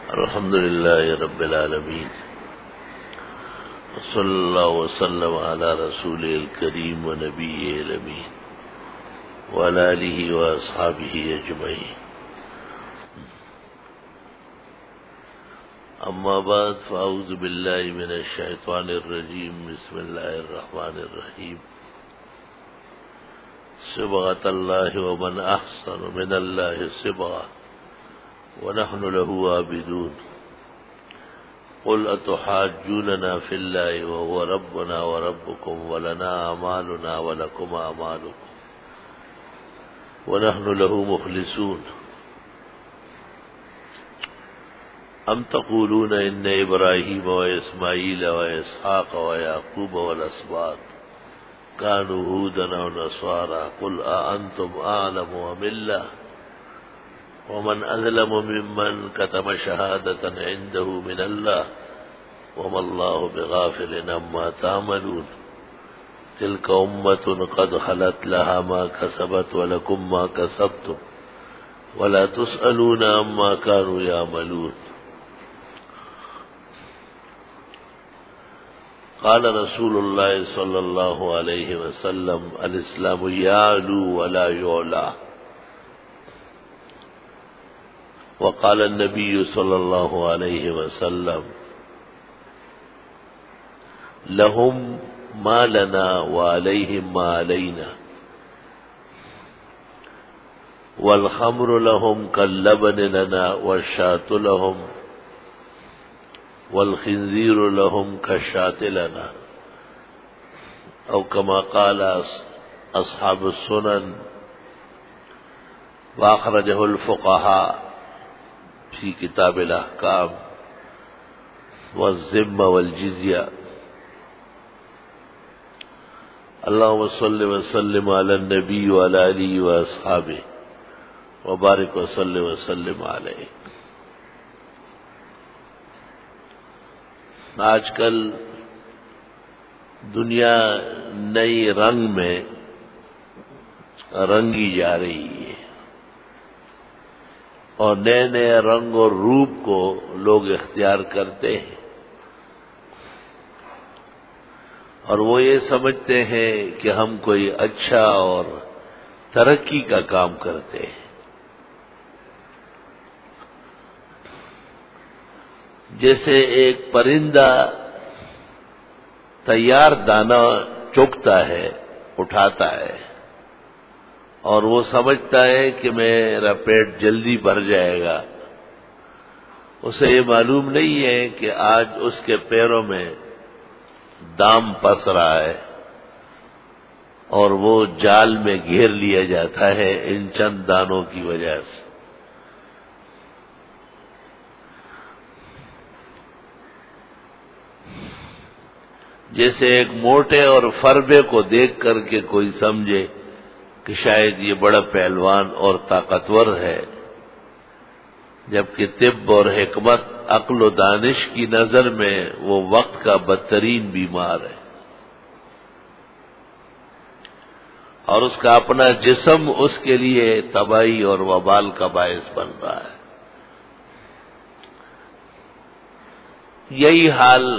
الحمد لله رب العالمين، وصلى الله وسلم على رسوله الكريم ونبيه الأمين وعلى آله وأصحابه أجمعين. أما بعد، فأعوذ بالله من الشيطان الرجيم. بسم الله الرحمن الرحيم. صبغة الله ومن أحسن من الله صبغة ونحن له عابدون. قل أتحاجوننا في الله وهو ربنا وربكم ولنا أعمالنا ولكم أعمالكم ونحن له مخلصون. أم تقولون إن إبراهيم وإسماعيل وإسحاق ويعقوب والأسباط كانوا هودا أو نصارى؟ قل أأنتم أعلم أم الله؟ ومن أظلم ممن كتم شهادة عنده من الله وما الله بغافل عما تعملون. تلك أمة قد خلت لها ما كسبت ولكم ما كسبتم ولا تسألون عما كانوا يعملون. قال رسول الله صلى الله عليه وسلم: الإسلام يعلو ولا يعلى. وقال النبي صلى الله عليه وسلم: لهم ما لنا وعليهم ما علينا، والخمر لهم كاللبن لنا والشاة لهم والخنزير لهم كالشاة لنا، أو كما قال أصحاب السنن. وأخرجه الفقهاء في كتاب الأحكام والذمة والجزية. اللهم صل وسلم على النبي وعلى آله وأصحابه وبارك وسلم وسلم علیہ. آج کل دنیا نئی رنگ میں رنگی جا رہی ہے، اور نئے نئے رنگ اور روپ کو لوگ اختیار کرتے ہیں، اور وہ یہ سمجھتے ہیں کہ ہم کوئی اچھا اور ترقی کا کام کرتے ہیں. جیسے ایک پرندہ تیار دانہ چگتا ہے، اٹھاتا ہے، اور وہ سمجھتا ہے کہ میرا پیٹ جلدی بھر جائے گا. اسے یہ معلوم نہیں ہے کہ آج اس کے پیروں میں دام پس رہا ہے، اور وہ جال میں گھیر لیا جاتا ہے ان چند دانوں کی وجہ سے. جیسے ایک موٹے اور فربے کو دیکھ کر کے کوئی سمجھے کہ شاید یہ بڑا پہلوان اور طاقتور ہے، جبکہ طب اور حکمت، عقل و دانش کی نظر میں وہ وقت کا بدترین بیمار ہے، اور اس کا اپنا جسم اس کے لیے تباہی اور وبال کا باعث بن رہا ہے. یہی حال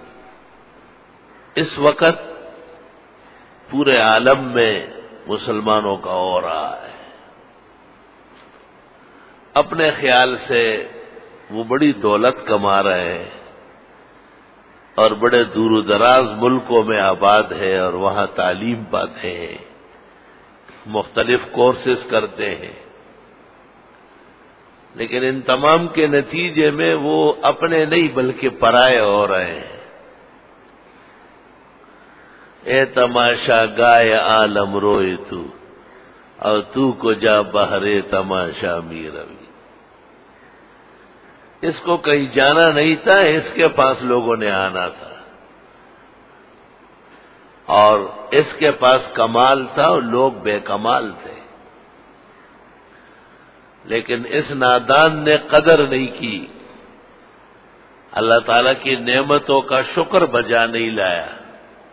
اس وقت پورے عالم میں مسلمانوں کا ہو رہا ہے. اپنے خیال سے وہ بڑی دولت کما رہے ہیں، اور بڑے دور و دراز ملکوں میں آباد ہے، اور وہاں تعلیم پاتے ہیں، مختلف کورسز کرتے ہیں، لیکن ان تمام کے نتیجے میں وہ اپنے نہیں بلکہ پرائے ہو رہے ہیں. اے تماشا گائے عالم روئے تو، اور تو کو جا بہرے تماشا می روی. اس کو کہیں جانا نہیں تھا، اس کے پاس لوگوں نے آنا تھا، اور اس کے پاس کمال تھا اور لوگ بے کمال تھے. لیکن اس نادان نے قدر نہیں کی، اللہ تعالیٰ کی نعمتوں کا شکر بجا نہیں لایا.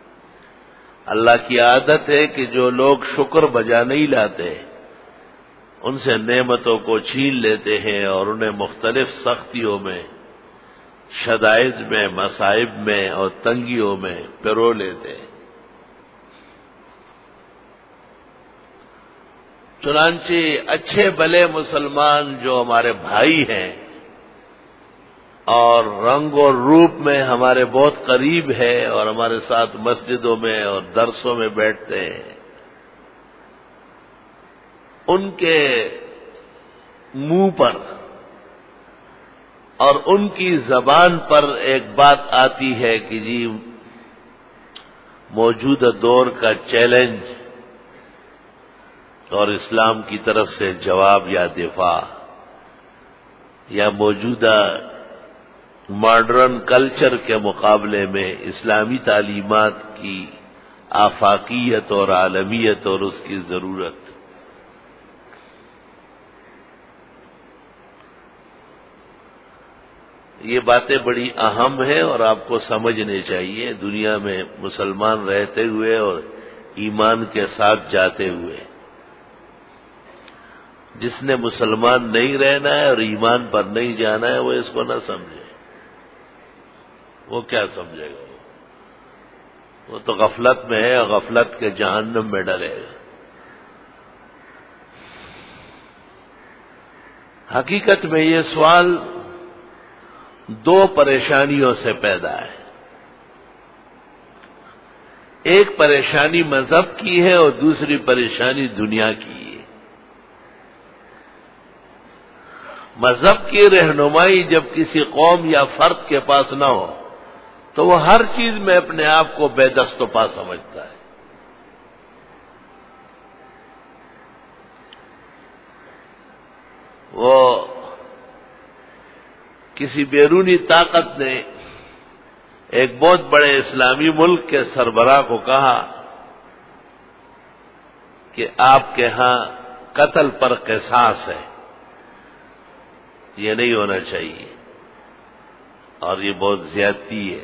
اللہ کی عادت ہے کہ جو لوگ شکر بجا نہیں لاتے ان سے نعمتوں کو چھین لیتے ہیں اور انہیں مختلف سختیوں میں، شدائد میں، مصائب میں اور تنگیوں میں پرو لیتے ہیں۔ چنانچہ اچھے بھلے مسلمان جو ہمارے بھائی ہیں اور رنگ اور روپ میں ہمارے بہت قریب ہے اور ہمارے ساتھ مسجدوں میں اور درسوں میں بیٹھتے ہیں، ان کے منہ پر اور ان کی زبان پر ایک بات آتی ہے کہ جی موجودہ دور کا چیلنج اور اسلام کی طرف سے جواب یا دفاع، یا موجودہ ماڈرن کلچر کے مقابلے میں اسلامی تعلیمات کی آفاقیت اور عالمیت اور اس کی ضرورت۔ یہ باتیں بڑی اہم ہیں اور آپ کو سمجھنے چاہیے دنیا میں مسلمان رہتے ہوئے اور ایمان کے ساتھ جاتے ہوئے۔ جس نے مسلمان نہیں رہنا ہے اور ایمان پر نہیں جانا ہے وہ اس کو نہ سمجھے۔ وہ کیا سمجھے گا؟ وہ تو غفلت میں ہے اور غفلت کے جہنم میں ڈلے گا۔ حقیقت میں یہ سوال دو پریشانیوں سے پیدا ہے۔ ایک پریشانی مذہب کی ہے اور دوسری پریشانی دنیا کی ہے۔ مذہب کی رہنمائی جب کسی قوم یا فرد کے پاس نہ ہو تو وہ ہر چیز میں اپنے آپ کو بے دست و پا سمجھتا ہے۔ وہ کسی بیرونی طاقت نے ایک بہت بڑے اسلامی ملک کے سربراہ کو کہا کہ آپ کے ہاں قتل پر قصاص ہے، یہ نہیں ہونا چاہیے اور یہ بہت زیادتی ہے۔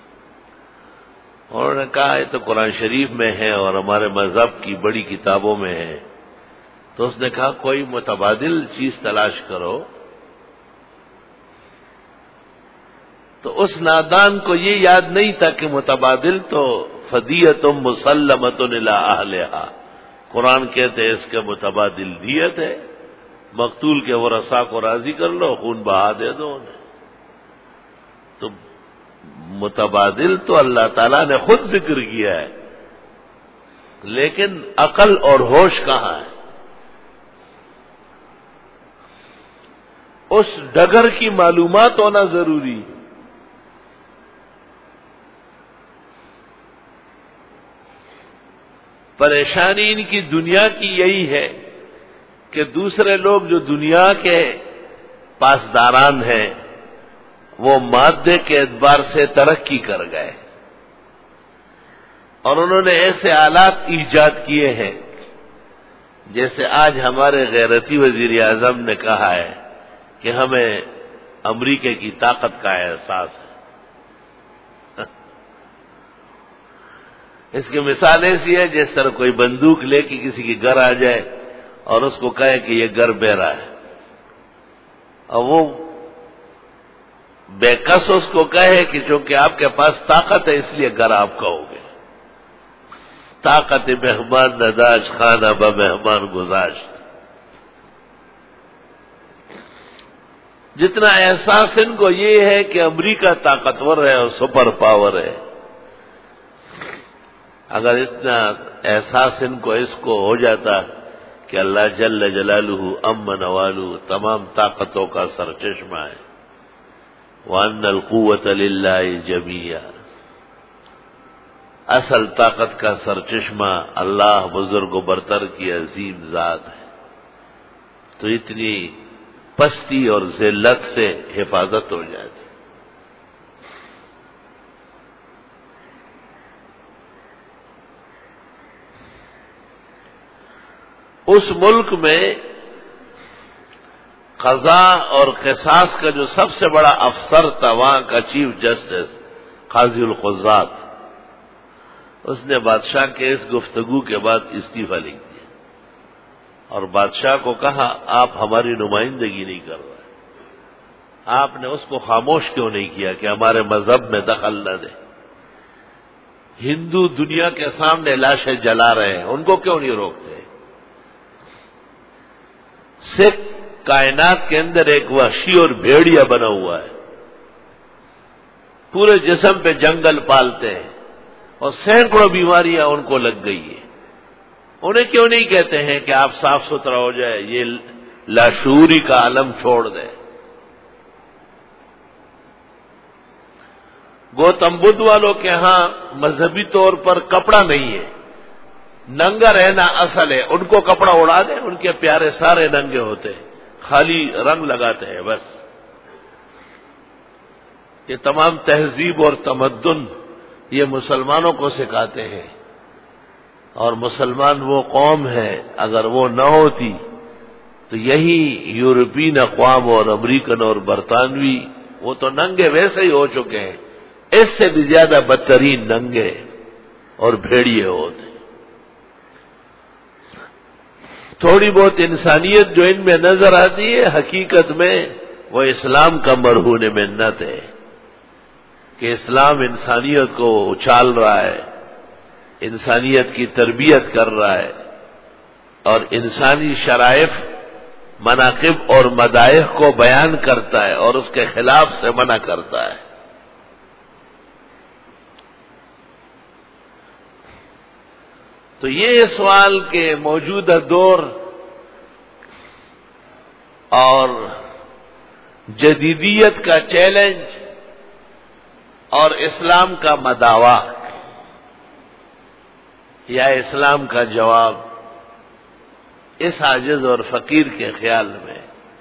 انہوں نے کہا یہ تو قرآن شریف میں ہے اور ہمارے مذہب کی بڑی کتابوں میں ہے۔ تو اس نے کہا کوئی متبادل چیز تلاش کرو۔ تو اس نادان کو یہ یاد نہیں تھا کہ متبادل تو فدیۃ مسلمۃ الی اہلھا، قرآن کہتے ہیں اس کے متبادل دیت ہے، مقتول کے ورثاء کو راضی کر لو، خون بہا دے دو انہیں۔ تو متبادل تو اللہ تعالیٰ نے خود ذکر کیا ہے، لیکن عقل اور ہوش کہاں ہے؟ اس ڈگر کی معلومات ہونا ضروری ہے۔ پریشانی ان کی دنیا کی یہی ہے کہ دوسرے لوگ جو دنیا کے پاسداران ہیں وہ مادے کے اعتبار سے ترقی کر گئے اور انہوں نے ایسے آلات ایجاد کیے ہیں جیسے آج ہمارے غیرتی وزیر اعظم نے کہا ہے کہ ہمیں امریکہ کی طاقت کا احساس ہے۔ اس کی مثال ایسی ہے جس طرح کوئی بندوق لے کے کسی کے گھر آ جائے اور اس کو کہے کہ یہ گھر میرا ہے، اور وہ بے کس اس کو کہے کہ چونکہ آپ کے پاس طاقت ہے اس لیے گھر آپ کا ہو گیا۔ طاقت مہمان نداشت، خانہ بہ مہمان گذاشت۔ جتنا احساس ان کو یہ ہے کہ امریکہ طاقتور ہے اور سپر پاور ہے، اگر اتنا احساس ان کو اس کو ہو جاتا کہ اللہ جل جلالہ امن والو تمام طاقتوں کا سرچشمہ ہے، وَأَنَّ الْقُوَّةَ لِلَّهِ جَمِيعًا، اصل طاقت کا سرچشمہ اللہ بزرگ و برتر کی عظیم ذات ہے، تو اتنی پستی اور ذلت سے حفاظت ہو جاتی۔ اس ملک میں قضا اور قصاص کا جو سب سے بڑا افسر تھا وہاں کا چیف جسٹس قاضی القضات، اس نے بادشاہ کے اس گفتگو کے بعد استعفیٰ لکھ دیا۔ اور بادشاہ کو کہا آپ ہماری نمائندگی نہیں کر رہے، آپ نے اس کو خاموش کیوں نہیں کیا کہ ہمارے مذہب میں دخل نہ دے؟ ہندو دنیا کے سامنے لاشیں جلا رہے ہیں، ان کو کیوں نہیں روکتے؟ سکھ کائنات کے اندر ایک وحشی اور بھیڑیا بنا ہوا ہے، پورے جسم پہ جنگل پالتے ہیں اور سینکڑوں بیماریاں ان کو لگ گئی ہیں۔ انہیں کیوں نہیں کہتے ہیں کہ آپ صاف ستھرا ہو جائے، یہ لاشعوری کا عالم چھوڑ دیں؟ گوتم بدھ والوں کے ہاں مذہبی طور پر کپڑا نہیں ہے، ننگا رہنا اصل ہے، ان کو کپڑا اڑا دیں، ان کے پیارے سارے ننگے ہوتے ہیں، خالی رنگ لگاتے ہیں بس۔ یہ تمام تہذیب اور تمدن یہ مسلمانوں کو سکھاتے ہیں، اور مسلمان وہ قوم ہے اگر وہ نہ ہوتی تو یہی یورپین اقوام اور امریکن اور برطانوی وہ تو ننگے ویسے ہی ہو چکے ہیں، اس سے بھی زیادہ بدترین ننگے اور بھیڑیے ہوتے۔ تھوڑی بہت انسانیت جو ان میں نظر آتی ہے، حقیقت میں وہ اسلام کا مرہون منت ہے کہ اسلام انسانیت کو اچھال رہا ہے، انسانیت کی تربیت کر رہا ہے، اور انسانی شرائف، مناقب اور مدائح کو بیان کرتا ہے اور اس کے خلاف سے منع کرتا ہے۔ تو یہ سوال کہ موجودہ دور اور جدیدیت کا چیلنج اور اسلام کا مداوا یا اسلام کا جواب، اس عاجز اور فقیر کے خیال میں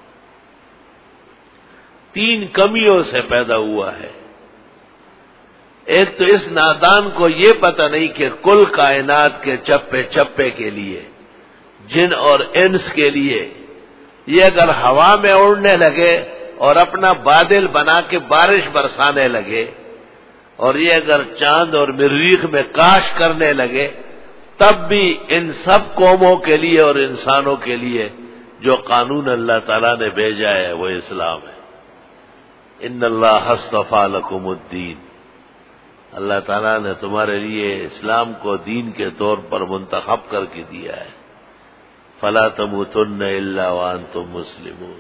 3 کمیوں سے پیدا ہوا ہے۔ ایک تو اس نادان کو یہ پتہ نہیں کہ کل کائنات کے چپے چپے کے لیے، جن اور انس کے لیے، یہ اگر ہوا میں اڑنے لگے اور اپنا بادل بنا کے بارش برسانے لگے، اور یہ اگر چاند اور مریخ میں کاش کرنے لگے، تب بھی ان سب قوموں کے لیے اور انسانوں کے لیے جو قانون اللہ تعالیٰ نے بھیجا ہے وہ اسلام ہے۔ ان اللہ اصطفیٰ لکم الدین، اللہ تعالیٰ نے تمہارے لیے اسلام کو دین کے طور پر منتخب کر کے دیا ہے۔ فلا تموتن الا وانتم مسلمون،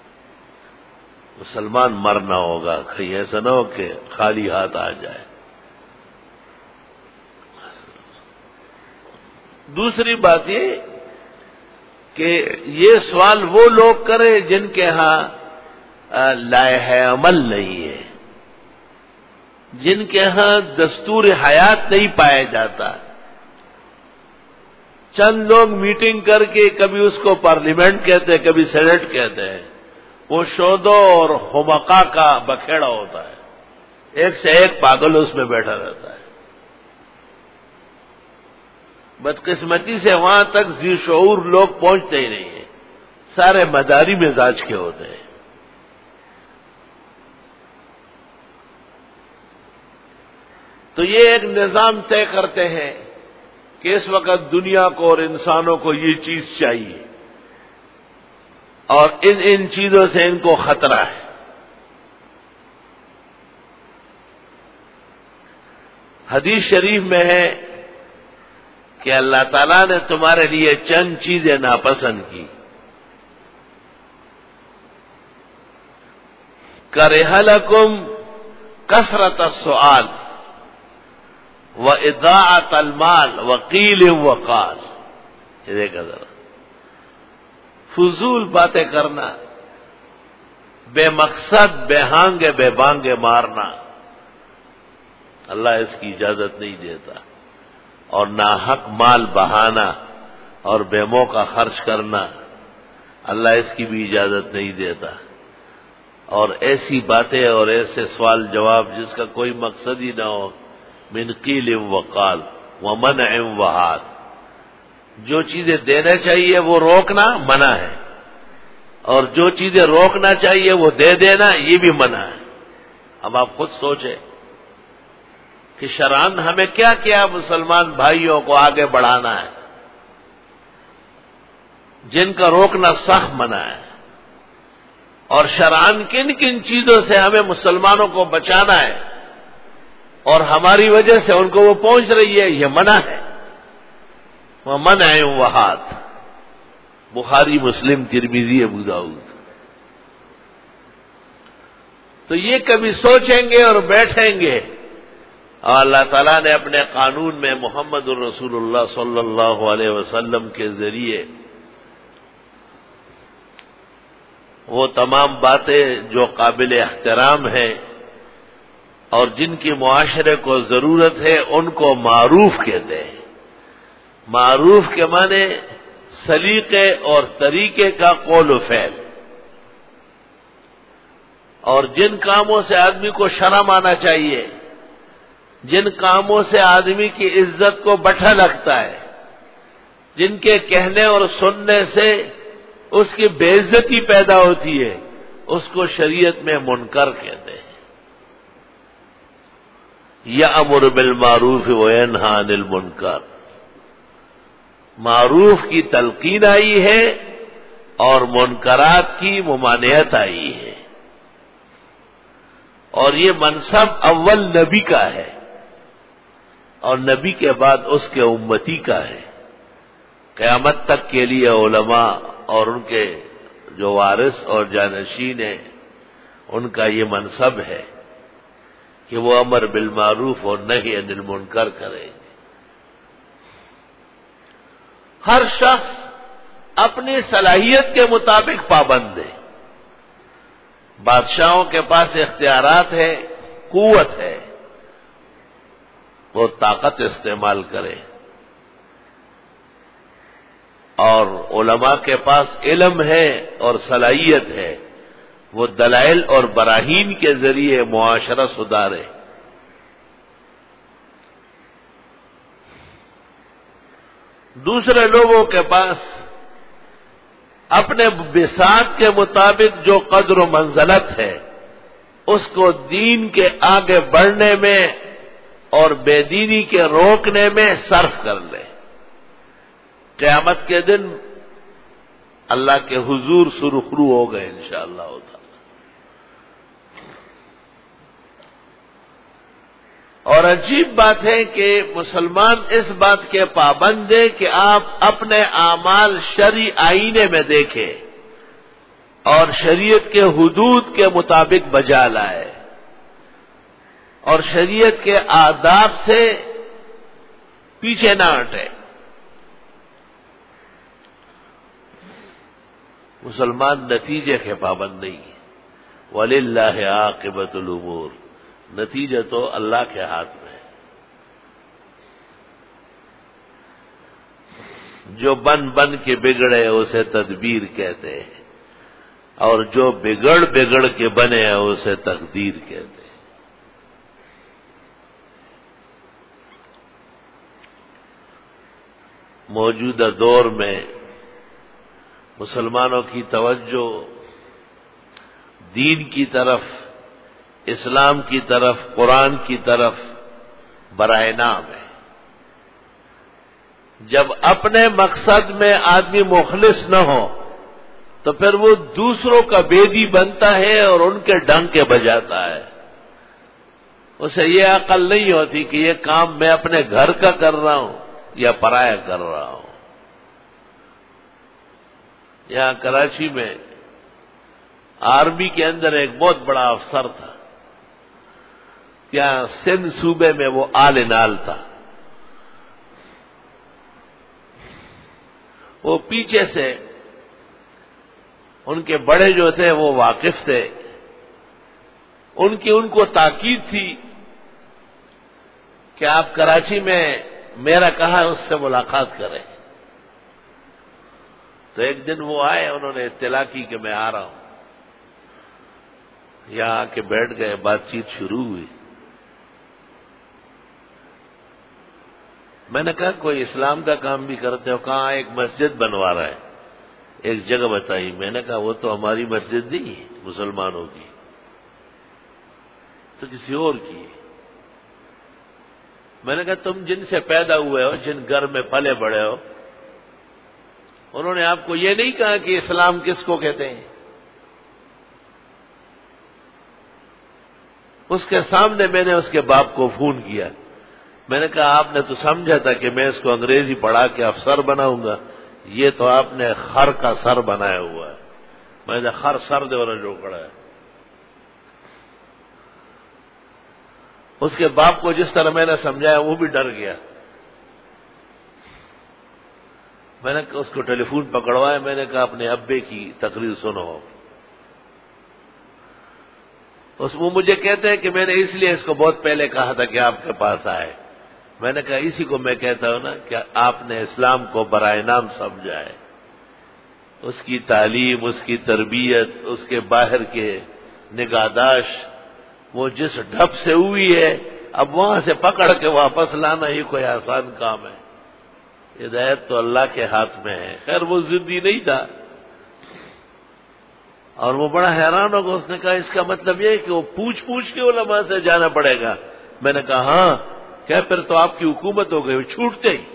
مسلمان مرنا ہوگا، کہیں ایسا نہ ہو کہ خالی ہاتھ آ جائے۔ دوسری بات یہ کہ یہ سوال وہ لوگ کریں جن کے ہاں لائحہ عمل نہیں ہے، جن کے ہاں دستور حیات نہیں پایا جاتا۔ چند لوگ میٹنگ کر کے کبھی اس کو پارلیمنٹ کہتے ہیں، کبھی سینٹ کہتے ہیں، وہ شودوں اور حمقاء کا بکھیڑا ہوتا ہے، ایک سے ایک پاگل اس میں بیٹھا رہتا ہے۔ بدقسمتی سے وہاں تک ذی شعور لوگ پہنچتے ہی نہیں ہیں، سارے مداری مزاج کے ہوتے ہیں۔ تو یہ ایک نظام طے کرتے ہیں کہ اس وقت دنیا کو اور انسانوں کو یہ چیز چاہیے، اور ان چیزوں سے ان کو خطرہ ہے۔ حدیث شریف میں ہے کہ اللہ تعالیٰ نے تمہارے لیے چند چیزیں ناپسند کی، کرہ لکم کثرت السؤال وَإِضَاعَةَ الْمَالِ وَقِيلٍ وَقَالٍ۔ یہ دیکھا ذرا، فضول باتیں کرنا، بے مقصد بے ہانگے بے بانگے مارنا، اللہ اس کی اجازت نہیں دیتا، اور ناحق مال بہانا اور بے موقع خرچ کرنا، اللہ اس کی بھی اجازت نہیں دیتا، اور ایسی باتیں اور ایسے سوال جواب جس کا کوئی مقصد ہی نہ ہو، من قیل وقال ومنع وعاد، جو چیزیں دینا چاہیے وہ روکنا منع ہے، اور جو چیزیں روکنا چاہیے وہ دے دینا یہ بھی منع ہے۔ اب آپ خود سوچیں کہ شرعاً ہمیں کیا کیا مسلمان بھائیوں کو آگے بڑھانا ہے۔ جن کا روکنا سخت منع ہے، اور شرعاً کن کن چیزوں سے ہمیں مسلمانوں کو بچانا ہے اور ہماری وجہ سے ان کو وہ پہنچ رہی ہے، یہ منع ہے۔ وہ منع ہے وہات، بخاری، مسلم، ترمذی، ابو داؤد۔ تو یہ کبھی سوچیں گے اور بیٹھیں گے، اور اللہ تعالیٰ نے اپنے قانون میں محمد الرسول اللہ صلی اللہ علیہ وسلم کے ذریعے وہ تمام باتیں جو قابل احترام ہیں اور جن کی معاشرے کو ضرورت ہے ان کو معروف کہتے ہیں۔ معروف کے معنی سلیقے اور طریقے کا قول و فعل، اور جن کاموں سے آدمی کو شرم آنا چاہیے، جن کاموں سے آدمی کی عزت کو بٹھا لگتا ہے، جن کے کہنے اور سننے سے اس کی بے عزتی پیدا ہوتی ہے، اس کو شریعت میں منکر کہتے ہیں۔ یأمر بالمعروف وینہی عن المنکر، معروف کی تلقین آئی ہے اور منکرات کی ممانعت آئی ہے، اور یہ منصب اول نبی کا ہے اور نبی کے بعد اس کے امتی کا ہے۔ قیامت تک کے لیے علماء اور ان کے جو وارث اور جانشین ہیں ان کا یہ منصب ہے کہ وہ امر بالمعروف اور نہی عن المنکر کریں گے۔ ہر شخص اپنی صلاحیت کے مطابق پابند ہے۔ بادشاہوں کے پاس اختیارات ہے، قوت ہے، وہ طاقت استعمال کرے، اور علماء کے پاس علم ہے اور صلاحیت ہے، وہ دلائل اور براہین کے ذریعے معاشرہ سدھارے۔ دوسرے لوگوں کے پاس اپنے بساط کے مطابق جو قدر و منزلت ہے اس کو دین کے آگے بڑھنے میں اور بے دینی کے روکنے میں صرف کر لے۔ قیامت کے دن اللہ کے حضور سرخرو ہو گئے انشاءاللہ تعالی۔ اور عجیب بات ہے کہ مسلمان اس بات کے پابند ہے کہ آپ اپنے اعمال شرعی آئینے میں دیکھیں اور شریعت کے حدود کے مطابق بجا لائے اور شریعت کے آداب سے پیچھے نہ ہٹے۔ مسلمان نتیجے کے پابند نہیں ہے۔ وَلِلَّهِ عَاقِبَةُ الْأُمُورِ، نتیجہ تو اللہ کے ہاتھ میں ہے۔ جو بن بن کے بگڑے اسے تدبیر کہتے ہیں، اور جو بگڑ بگڑ کے بنے اسے تقدیر کہتے ہیں۔ موجودہ دور میں مسلمانوں کی توجہ دین کی طرف، اسلام کی طرف، قرآن کی طرف برائے نام ہے۔ جب اپنے مقصد میں آدمی مخلص نہ ہو تو پھر وہ دوسروں کا بیدی بنتا ہے اور ان کے ڈنکے بجاتا ہے۔ اسے یہ عقل نہیں ہوتی کہ یہ کام میں اپنے گھر کا کر رہا ہوں یا پرایا کر رہا ہوں۔ یہاں کراچی میں آرمی کے اندر ایک بہت بڑا افسر تھا، یہاں سندھ صوبے میں وہ آل نال تھا۔ وہ پیچھے سے ان کے بڑے جو تھے وہ واقف تھے، ان کو تاکید تھی کہ آپ کراچی میں میرا کہا ہے اس سے ملاقات کریں۔ تو ایک دن وہ آئے، انہوں نے اطلاع کی کہ میں آ رہا ہوں، یہاں آ کے بیٹھ گئے، بات چیت شروع ہوئی۔ میں نے کہا کوئی اسلام کا کام بھی کرتے ہو؟ کہاں ایک مسجد بنوا رہا ہے، ایک جگہ بتائی۔ میں نے کہا وہ تو ہماری مسجد نہیں ہے، مسلمانوں کی، تو کسی اور کی ہے۔ میں نے کہا تم جن سے پیدا ہوئے ہو، جن گھر میں پلے بڑے ہو، انہوں نے آپ کو یہ نہیں کہا کہ اسلام کس کو کہتے ہیں. اس کے سامنے میں نے اس کے باپ کو فون کیا. میں نے کہا آپ نے تو سمجھا تھا کہ میں اس کو انگریزی پڑھا کے افسر بناؤں گا، یہ تو آپ نے خر کا سر بنایا ہوا ہے. میں نے خر سر دے والا جو کڑا ہے. اس کے باپ کو جس طرح میں نے سمجھایا وہ بھی ڈر گیا. میں نے اس کو ٹیلی فون پکڑوایا. میں نے کہا اپنے ابے کی تقریر سنو. وہ مجھے کہتے ہیں کہ میں نے اس لیے اس کو بہت پہلے کہا تھا کہ آپ کے پاس آئے. میں نے کہا اسی کو میں کہتا ہوں نا کہ آپ نے اسلام کو برائے نام سمجھا ہے. اس کی تعلیم، اس کی تربیت، اس کے باہر کے نگہداشت، وہ جس ڈھب سے ہوئی ہے، اب وہاں سے پکڑ کے واپس لانا ہی کوئی آسان کام ہے. ہدایت تو اللہ کے ہاتھ میں ہے. خیر وہ ضدی نہیں تھا اور وہ بڑا حیران ہوگا. اس نے کہا اس کا مطلب یہ ہے کہ وہ پوچھ کے علماء سے جانا پڑے گا. میں نے کہا ہاں. کیا پھر تو آپ کی حکومت ہو گئی. وہ چھوٹتے ہی.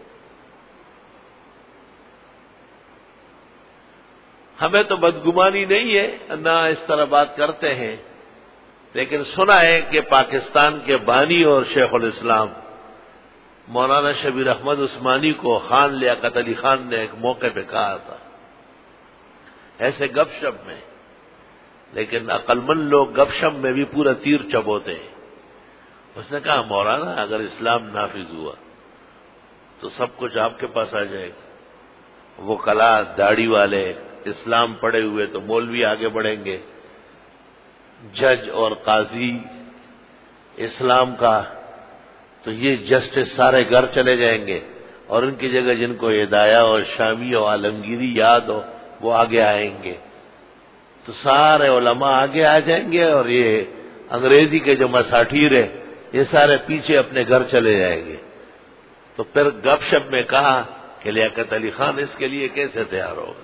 ہمیں تو بدگمانی نہیں ہے، نہ اس طرح بات کرتے ہیں، لیکن سنا ہے کہ پاکستان کے بانی اور شیخ الاسلام مولانا شبیر احمد عثمانی کو خان لیاقت علی خان نے ایک موقع پہ کہا تھا، ایسے گپ شپ میں. لیکن عقل مند لوگ گپ شپ میں بھی پورا تیر چبوتے ہیں. اس نے کہا مولانا اگر اسلام نافذ ہوا تو سب کچھ آپ کے پاس آ جائے گا. وہ کلا داڑھی والے اسلام پڑھے ہوئے تو مولوی آگے بڑھیں گے، جج اور قاضی اسلام کا تو یہ جسٹس سارے گھر چلے جائیں گے، اور ان کی جگہ جن کو ہدایہ اور شامی اور عالمگیری یاد ہو وہ آگے آئیں گے. تو سارے علماء آگے آ جائیں گے اور یہ انگریزی کے جو مساٹیر ہیں یہ سارے پیچھے اپنے گھر چلے جائیں گے. تو پھر گپ شپ میں کہا کہ لیاقت علی خان اس کے لیے کیسے تیار ہوگا.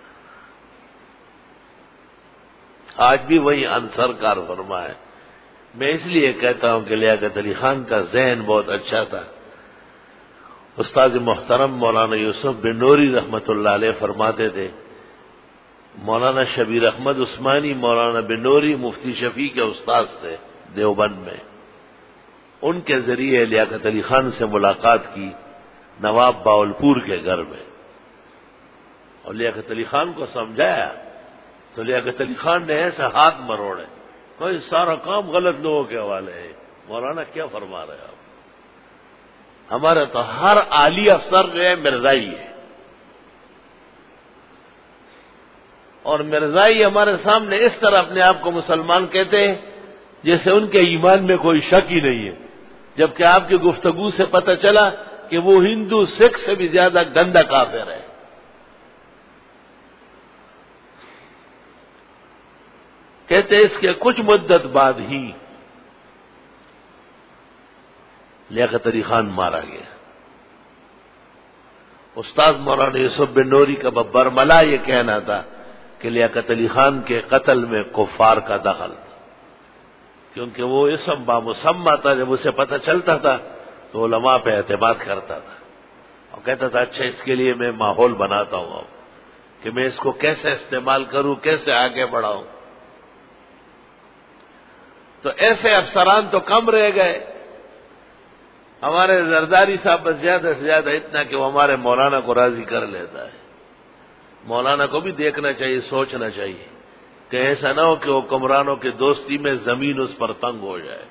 آج بھی وہی عنصر کار فرما ہے. میں اس لیے کہتا ہوں کہ لیاقت علی خان کا ذہن بہت اچھا تھا. استاد محترم مولانا یوسف بن نوری رحمت اللہ علیہ فرماتے تھے مولانا شبیر احمد عثمانی مولانا بن نوری مفتی شفیع کے استاد تھے دیوبند میں. ان کے ذریعے لیاقت علی خان سے ملاقات کی نواب باولپور کے گھر میں، اور لیاقت علی خان کو سمجھایا تو لیاقت علی خان نے ایسا ہاتھ مروڑے کوئی سارا کام غلط لوگوں کے حوالے ہے. مولانا کیا فرما رہے آپ؟ ہمارا تو ہر عالی افسر جو ہے مرزائی ہے، اور مرزائی ہمارے سامنے اس طرح اپنے آپ کو مسلمان کہتے ہیں جیسے ان کے ایمان میں کوئی شک ہی نہیں ہے، جبکہ آپ کی گفتگو سے پتہ چلا کہ وہ ہندو سکھ سے بھی زیادہ گندا کافر ہے. کہتے اس کے کچھ مدت بعد ہی لیاقت علی خان مارا گیا. استاد مولانا یوسف بن نوری کا برملا یہ کہنا تھا کہ لیاقت علی خان کے قتل میں کفار کا دخل تھا، کیونکہ وہ اسم بامسمہ تھا. جب اسے پتہ چلتا تھا تو علماء پہ اعتماد کرتا تھا اور کہتا تھا اچھا اس کے لیے میں ماحول بناتا ہوں اب کہ میں اس کو کیسے استعمال کروں، کیسے آگے بڑھاؤں. تو ایسے افسران تو کم رہ گئے. ہمارے زرداری صاحب بس زیادہ سے زیادہ اتنا کہ وہ ہمارے مولانا کو راضی کر لیتا ہے. مولانا کو بھی دیکھنا چاہیے، سوچنا چاہیے کہ ایسا نہ ہو کہ حکمرانوں کی دوستی میں زمین اس پر تنگ ہو جائے.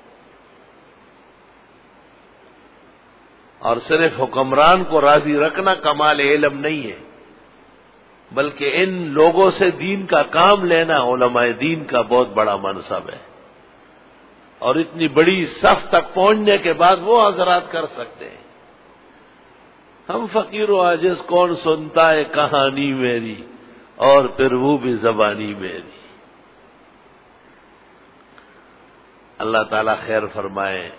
اور صرف حکمران کو راضی رکھنا کمال علم نہیں ہے، بلکہ ان لوگوں سے دین کا کام لینا علماء دین کا بہت بڑا منصب ہے. اور اتنی بڑی صف تک پہنچنے کے بعد وہ حضرات کر سکتے ہیں. ہم فقیر و عاجز کون سنتا ہے کہانی میری، اور پھر وہ بھی زبانی میری. اللہ تعالی خیر فرمائے.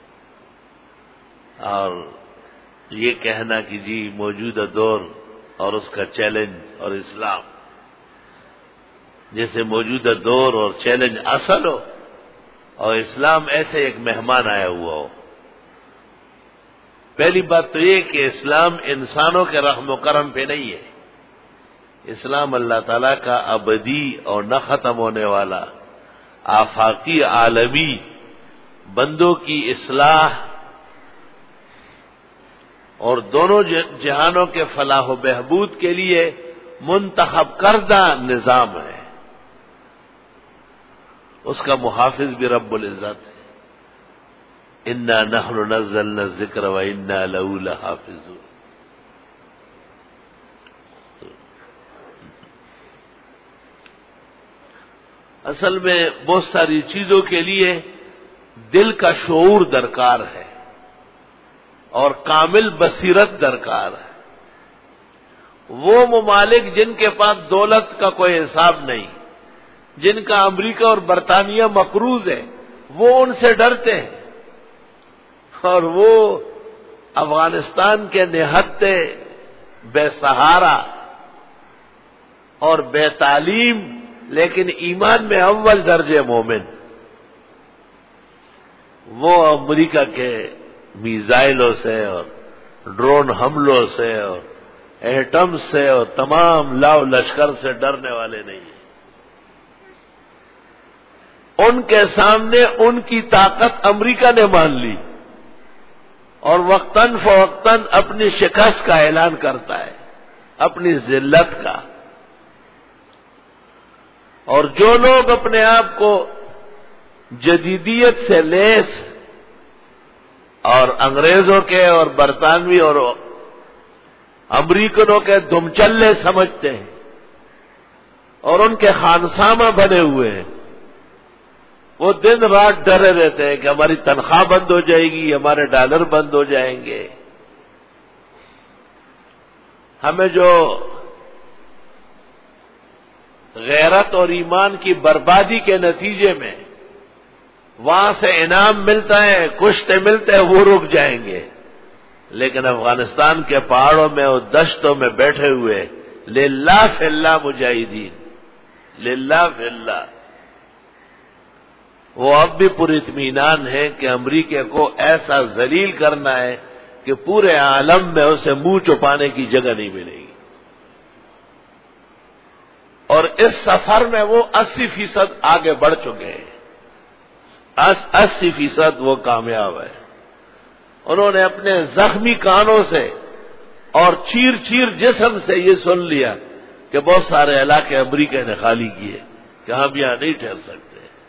اور یہ کہنا کہ جی موجودہ دور اور اس کا چیلنج اور اسلام، جیسے موجودہ دور اور چیلنج اصل ہو اور اسلام ایسے ایک مہمان آیا ہوا ہو. پہلی بات تو یہ کہ اسلام انسانوں کے رحم و کرم پہ نہیں ہے، اسلام اللہ تعالیٰ کا ابدی اور نہ ختم ہونے والا آفاقی عالمی بندوں کی اصلاح اور دونوں جہانوں کے فلاح و بہبود کے لیے منتخب کردہ نظام ہے. اس کا محافظ بھی رب العزت ہے. انا نحن نزلنا الذکر وانا لہ لحافظون. اصل میں بہت ساری چیزوں کے لیے دل کا شعور درکار ہے اور کامل بصیرت درکار ہے. وہ ممالک جن کے پاس دولت کا کوئی حساب نہیں، جن کا امریکہ اور برطانیہ مقروض ہے، وہ ان سے ڈرتے ہیں، اور وہ افغانستان کے نہتے بے سہارا اور بے تعلیم لیکن ایمان میں اول درجے مومن، وہ امریکہ کے میزائلوں سے اور ڈرون حملوں سے اور ایٹم سے اور تمام لاؤ لشکر سے ڈرنے والے نہیں ہیں. ان کے سامنے ان کی طاقت امریکہ نے مان لی اور وقتاً فوقتاً اپنی شکست کا اعلان کرتا ہے، اپنی ذلت کا. اور جو لوگ اپنے آپ کو جدیدیت سے لیس اور انگریزوں کے اور برطانوی اور امریکنوں کے دمچلے سمجھتے ہیں اور ان کے خانسامہ بنے ہوئے ہیں، وہ دن رات ڈرے رہتے ہیں کہ ہماری تنخواہ بند ہو جائے گی، ہمارے ڈالر بند ہو جائیں گے. ہمیں جو غیرت اور ایمان کی بربادی کے نتیجے میں وہاں سے انعام ملتا ہے، کشتے ملتے ہیں، وہ رک جائیں گے. لیکن افغانستان کے پہاڑوں میں اور دشتوں میں بیٹھے ہوئے للہ فی اللہ مجاہدین، للہ فی اللہ، وہ اب بھی پر اطمینان ہے کہ امریکہ کو ایسا ذلیل کرنا ہے کہ پورے عالم میں اسے منہ چھپانے کی جگہ نہیں ملے گی. اور اس سفر میں وہ 80% آگے بڑھ چکے ہیں، 80% وہ کامیاب ہے. انہوں نے اپنے زخمی کانوں سے اور چیر چیر جسم سے یہ سن لیا کہ بہت سارے علاقے امریکہ نے خالی کیے کہ ہم یہاں نہیں ٹھہر سکتے.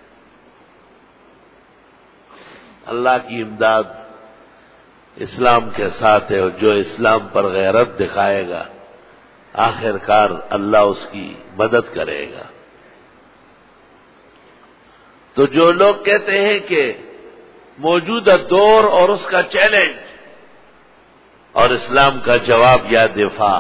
اللہ کی امداد اسلام کے ساتھ ہے، اور جو اسلام پر غیرت دکھائے گا آخر کار اللہ اس کی مدد کرے گا. تو جو لوگ کہتے ہیں کہ موجودہ دور اور اس کا چیلنج اور اسلام کا جواب یا دفاع،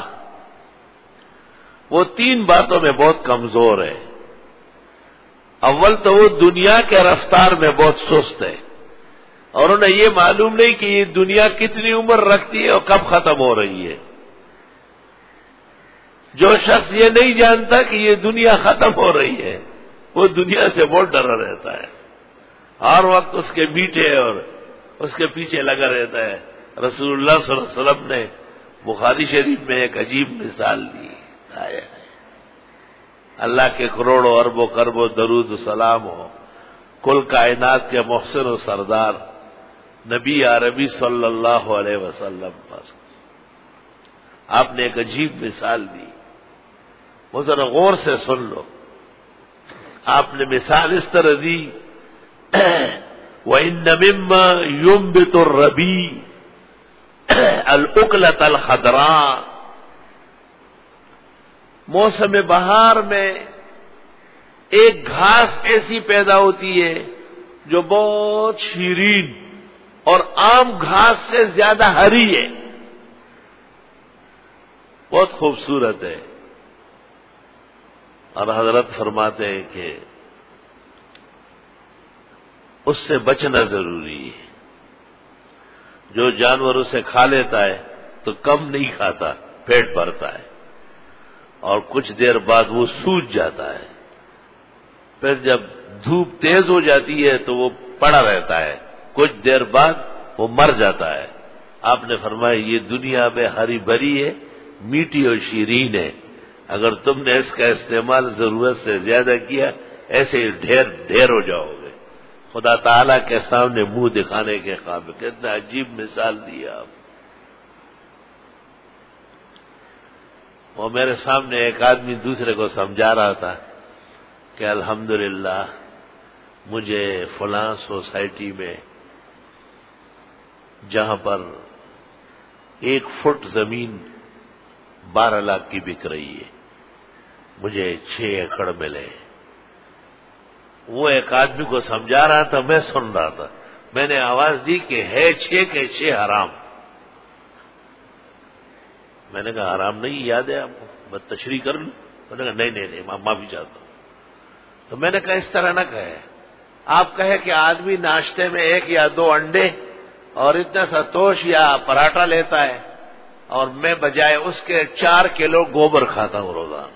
وہ 3 باتوں میں بہت کمزور ہے. اول تو وہ دنیا کے رفتار میں بہت سست ہے، اور انہیں یہ معلوم نہیں کہ یہ دنیا کتنی عمر رکھتی ہے اور کب ختم ہو رہی ہے. جو شخص یہ نہیں جانتا کہ یہ دنیا ختم ہو رہی ہے، وہ دنیا سے بہت ڈرا رہتا ہے، ہر وقت اس کے میٹھے اور اس کے پیچھے لگا رہتا ہے. رسول اللہ صلی اللہ علیہ وسلم نے بخاری شریف میں ایک عجیب مثال دی ہے. اللہ کے کروڑوں اربوں کربوں درود و سلام ہو کل کائنات کے محسن و سردار نبی عربی صلی اللہ علیہ وسلم پر. آپ نے ایک عجیب مثال دی، وہ ذرا غور سے سن لو. آپ نے مثال اس طرح دی، وَإِنَّ مِمَّا يُنبِتُ الرَّبِيعُ الْأُكْلَةَ الْخَضْرَاءَ. موسم بہار میں ایک گھاس ایسی پیدا ہوتی ہے جو بہت شیرین اور عام گھاس سے زیادہ ہری ہے، بہت خوبصورت ہے. اور حضرت فرماتے ہیں کہ اس سے بچنا ضروری ہے. جو جانور اسے کھا لیتا ہے تو کم نہیں کھاتا، پیٹ بھرتا ہے، اور کچھ دیر بعد وہ سوج جاتا ہے. پھر جب دھوپ تیز ہو جاتی ہے تو وہ پڑا رہتا ہے، کچھ دیر بعد وہ مر جاتا ہے. آپ نے فرمایا یہ دنیا میں ہری بھری ہے، میٹھی اور شیرین ہے، اگر تم نے اس کا استعمال ضرورت سے زیادہ کیا ایسے ہی ڈھیر ہو جاؤ گے. خدا تعالیٰ کے سامنے منہ دکھانے کے قابل. کتنا عجیب مثال دی آپ. اور میرے سامنے ایک آدمی دوسرے کو سمجھا رہا تھا کہ الحمدللہ مجھے فلاں سوسائٹی میں جہاں پر 1 فٹ زمین 12 لاکھ کی بک رہی ہے مجھے 6 ایکڑ ملے. وہ ایک آدمی کو سمجھا رہا تھا, میں سن رہا تھا. میں نے آواز دی کہ ہے 6 کے 6 حرام. میں نے کہا حرام نہیں یاد ہے آپ کو, میں تشریح کر لوں. میں نے کہا نہیں میں معافی چاہتا ہوں. تو میں نے کہا اس طرح نہ کہے. آپ کہے کہ آدمی ناشتے میں 1 یا 2 انڈے اور اتنا سا توش یا پراٹھا لیتا ہے اور میں بجائے اس کے 4 کلو گوبر کھاتا ہوں روزانہ.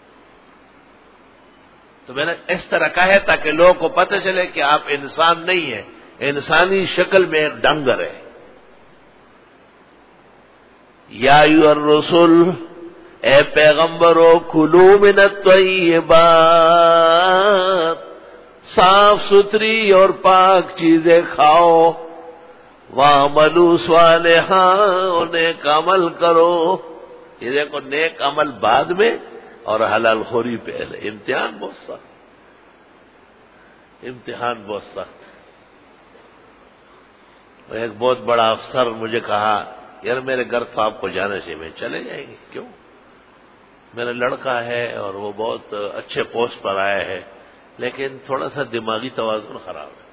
تو میں نے اس طرح کہا تاکہ لوگوں کو پتہ چلے کہ آپ انسان نہیں ہیں, انسانی شکل میں ایک ڈنگر ہے. یا ایھا الرسل, اے پیغمبرو, کلوا من الطیبات, صاف ستھری اور پاک چیزیں کھاؤ. وَاعْمَلُوا صَالِحًا, نیک عمل کرو. یہ دیکھو نیک عمل بعد میں اور حلال خوری پہلے. امتحان بہت سخت, امتحان بہت سخت. ایک بہت بڑا افسر مجھے کہا یار میرے گھر تو آپ کو جانا چاہیے. میں چلے جائیں گے, کیوں؟ میرا لڑکا ہے اور وہ بہت اچھے پوسٹ پر آیا ہے لیکن تھوڑا سا دماغی توازن خراب ہے.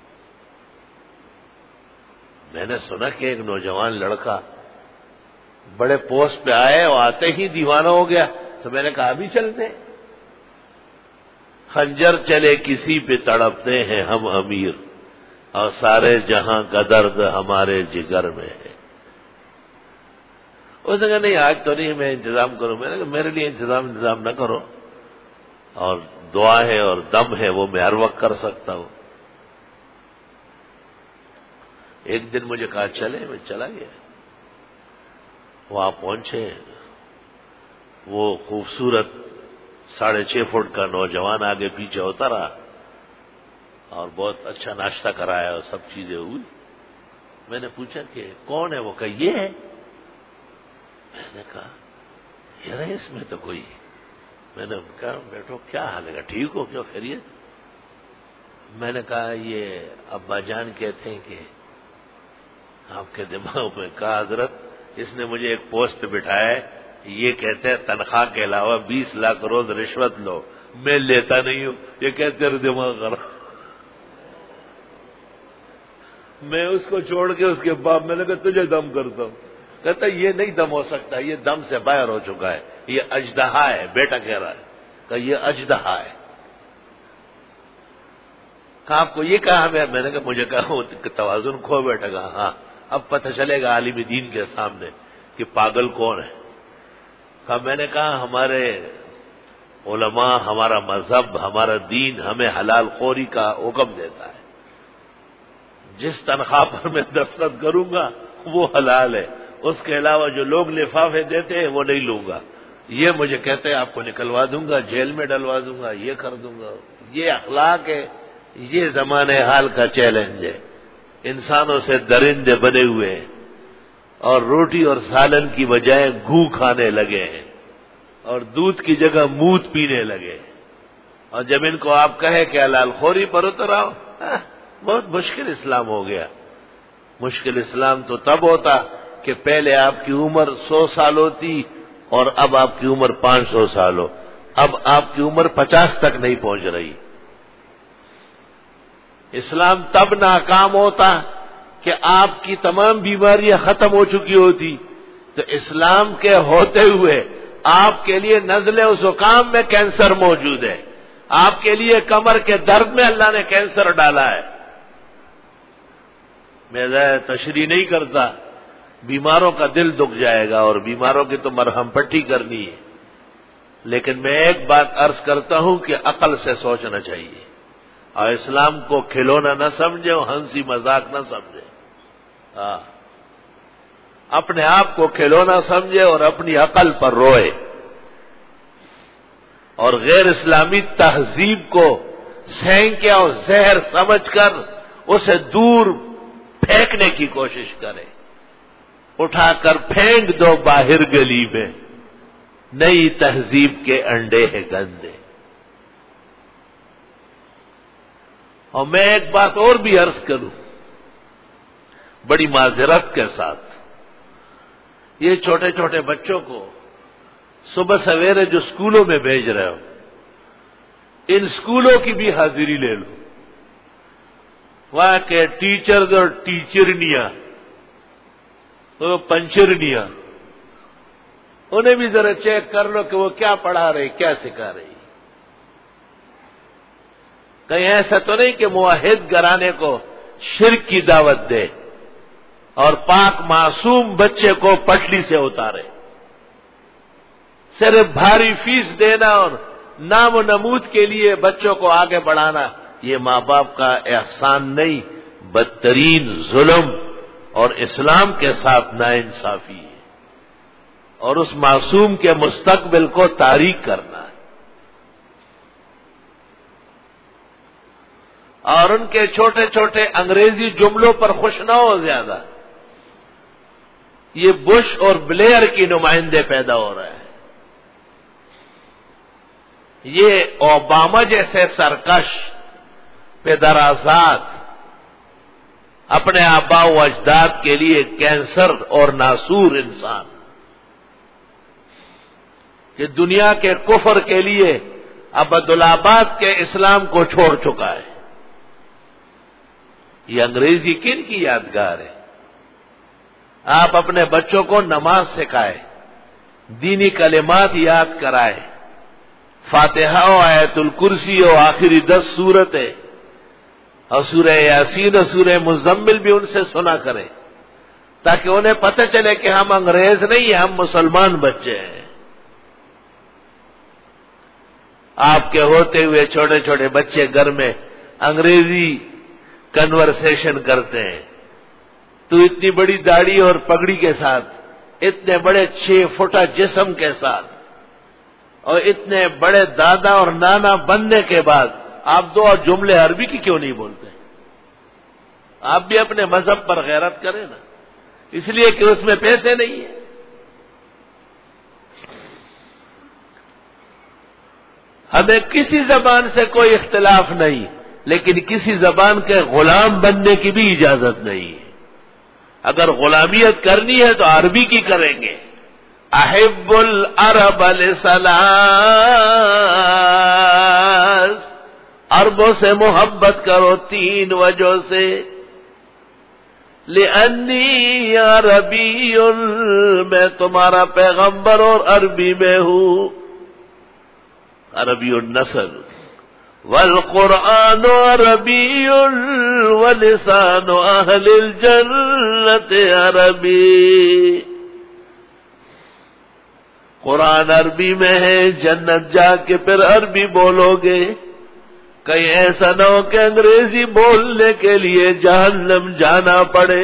میں نے سنا کہ ایک نوجوان لڑکا بڑے پوسٹ پہ آئے اور آتے ہی دیوانہ ہو گیا. تو میں نے کہا ابھی چلتے. خنجر چلے کسی پہ تڑپتے ہیں ہم امیر, اور سارے جہاں کا درد ہمارے جگر میں ہے. اس نے کہا نہیں آج تو نہیں, میں انتظام کروں. میں نے کہا میرے لیے انتظام نہ کرو, اور دعا ہے اور دم ہے وہ میں ہر وقت کر سکتا ہوں. ایک دن مجھے کہا چلے, میں چلا گیا. وہاں پہنچے, وہ خوبصورت 6.5 فٹ کا نوجوان آگے پیچھے ہوتا رہا اور بہت اچھا ناشتہ کرایا اور سب چیزیں ہوئی. میں نے پوچھا کہ کون ہے؟ وہ کہا یہ ہے. میں نے کہا یار اس میں تو کوئی. میں نے کہا بیٹھو کیا حال ہے؟ ٹھیک ہو؟ کیوں خیریت؟ میں نے کہا یہ ابا جان کہتے ہیں کہ آپ کے دماغ میں. کہا حضرت اس نے مجھے ایک پوسٹ پہ بٹھایا ہے, یہ کہتے ہیں تنخواہ کے علاوہ 20 لاکھ روز رشوت لو. میں لیتا نہیں ہوں. یہ کہتے ہیں دماغ خراب. میں اس کو چھوڑ کے اس کے باپ, میں نے کہا تجھے دم کرتا ہوں. کہتا یہ نہیں دم ہو سکتا, یہ دم سے باہر ہو چکا ہے, یہ اژدہا ہے. بیٹا کہہ رہا ہے کہ یہ اژدہا ہے. کہا آپ کو یہ کہا؟ میں نے کہا مجھے کہا توازن کھو بیٹھا. کہا ہاں اب پتہ چلے گا عالم دین کے سامنے کہ پاگل کون ہے. کہا میں نے کہا ہمارے علماء, ہمارا مذہب, ہمارا دین ہمیں حلال خوری کا حکم دیتا ہے. جس تنخواہ پر میں دستخط کروں گا وہ حلال ہے, اس کے علاوہ جو لوگ لفافے دیتے ہیں وہ نہیں لوں گا. یہ مجھے کہتے ہیں آپ کو نکلوا دوں گا, جیل میں ڈلوا دوں گا, یہ کر دوں گا. یہ اخلاق ہے, یہ زمانے حال کا چیلنج ہے. انسانوں سے درندے بنے ہوئے ہیں اور روٹی اور سالن کی بجائے گھو کھانے لگے ہیں اور دودھ کی جگہ موت پینے لگے. اور جب ان کو آپ کہے کہ حلال خوری پر اتر آؤ, بہت مشکل اسلام ہو گیا. مشکل اسلام تو تب ہوتا کہ پہلے آپ کی عمر 100 سال ہوتی اور اب آپ کی عمر 500 سال ہو. اب آپ کی عمر 50 تک نہیں پہنچ رہی. اسلام تب ناکام ہوتا کہ آپ کی تمام بیماریاں ختم ہو چکی ہوتی. تو اسلام کے ہوتے ہوئے آپ کے لیے نزلے و زکام میں کینسر موجود ہے, آپ کے لیے کمر کے درد میں اللہ نے کینسر ڈالا ہے. میں زیادہ تشریح نہیں کرتا, بیماروں کا دل دکھ جائے گا اور بیماروں کی تو مرہم پٹی کرنی ہے. لیکن میں ایک بات عرض کرتا ہوں کہ عقل سے سوچنا چاہیے اور اسلام کو کھلونا نہ سمجھے اور ہنسی مذاق نہ سمجھے. ہاں, اپنے آپ کو کھلونا سمجھے اور اپنی عقل پر روئے. اور غیر اسلامی تہذیب کو سینکیا اور زہر سمجھ کر اسے دور پھینکنے کی کوشش کرے، اٹھا کر پھینک دو باہر گلی میں، نئی تہذیب کے انڈے ہیں گندے۔ اور میں ایک بات اور بھی عرض کروں بڑی معذرت کے ساتھ، یہ چھوٹے چھوٹے بچوں کو صبح سویرے جو اسکولوں میں بھیج رہے ہو، ان اسکولوں کی بھی حاضری لے لو، وہاں کے ٹیچرز اور ٹیچرنیاں اور پنچرنیاں، انہیں بھی ذرا چیک کر لو کہ وہ کیا پڑھا رہی، کیا سکھا رہی۔ کہیں ایسا تو نہیں کہ موحد گھرانے کو شرک کی دعوت دے اور پاک معصوم بچے کو پٹلی سے اتارے۔ صرف بھاری فیس دینا اور نام و نمود کے لیے بچوں کو آگے بڑھانا، یہ ماں باپ کا احسان نہیں، بدترین ظلم اور اسلام کے ساتھ ناانصافی ہے، اور اس معصوم کے مستقبل کو تاریک کرنا ہے۔ اور ان کے چھوٹے چھوٹے انگریزی جملوں پر خوش نہ ہو زیادہ، یہ بش اور بلیئر کی نمائندے پیدا ہو رہے ہیں، یہ اوباما جیسے سرکش پدرآزاد اپنے آباء و اجداد کے لیے کینسر اور ناسور انسان کہ دنیا کے کفر کے لیے ابدالآباد کے اسلام کو چھوڑ چکا ہے۔ یہ انگریزی کن کی یادگار ہے؟ آپ اپنے بچوں کو نماز سکھائے، دینی کلمات یاد کرائے، فاتحہ و آیت الکرسی و آخری 10 سورتیں اور سورہ یاسین اور سورہ مزمل بھی ان سے سنا کریں، تاکہ انہیں پتہ چلے کہ ہم انگریز نہیں، ہم مسلمان بچے ہیں۔ آپ کے ہوتے ہوئے چھوٹے چھوٹے بچے گھر میں انگریزی کنورسیشن کرتے ہیں، تو اتنی بڑی داڑھی اور پگڑی کے ساتھ، اتنے بڑے 6 فٹا جسم کے ساتھ، اور اتنے بڑے دادا اور نانا بننے کے بعد آپ 2 جملے عربی کی کیوں نہیں بولتے؟ آپ بھی اپنے مذہب پر غیرت کریں نا، اس لیے کہ اس میں پیسے نہیں ہیں۔ ہمیں کسی زبان سے کوئی اختلاف نہیں، لیکن کسی زبان کے غلام بننے کی بھی اجازت نہیں ہے۔ اگر غلامیت کرنی ہے تو عربی کی کریں گے۔ احب العرب لثلاث، عربوں سے محبت کرو 3 وجہ سے، لأنی عربی، میں تمہارا پیغمبر اور عربی میں ہوں، عربی النسل، والقرآن عربی ولسان اہل الجنت عربی، قرآن عربی میں ہے، جنت جا کے پھر عربی بولو گے، کہیں ایسا نہ ہو کہ انگریزی بولنے کے لیے جہنم جانا پڑے۔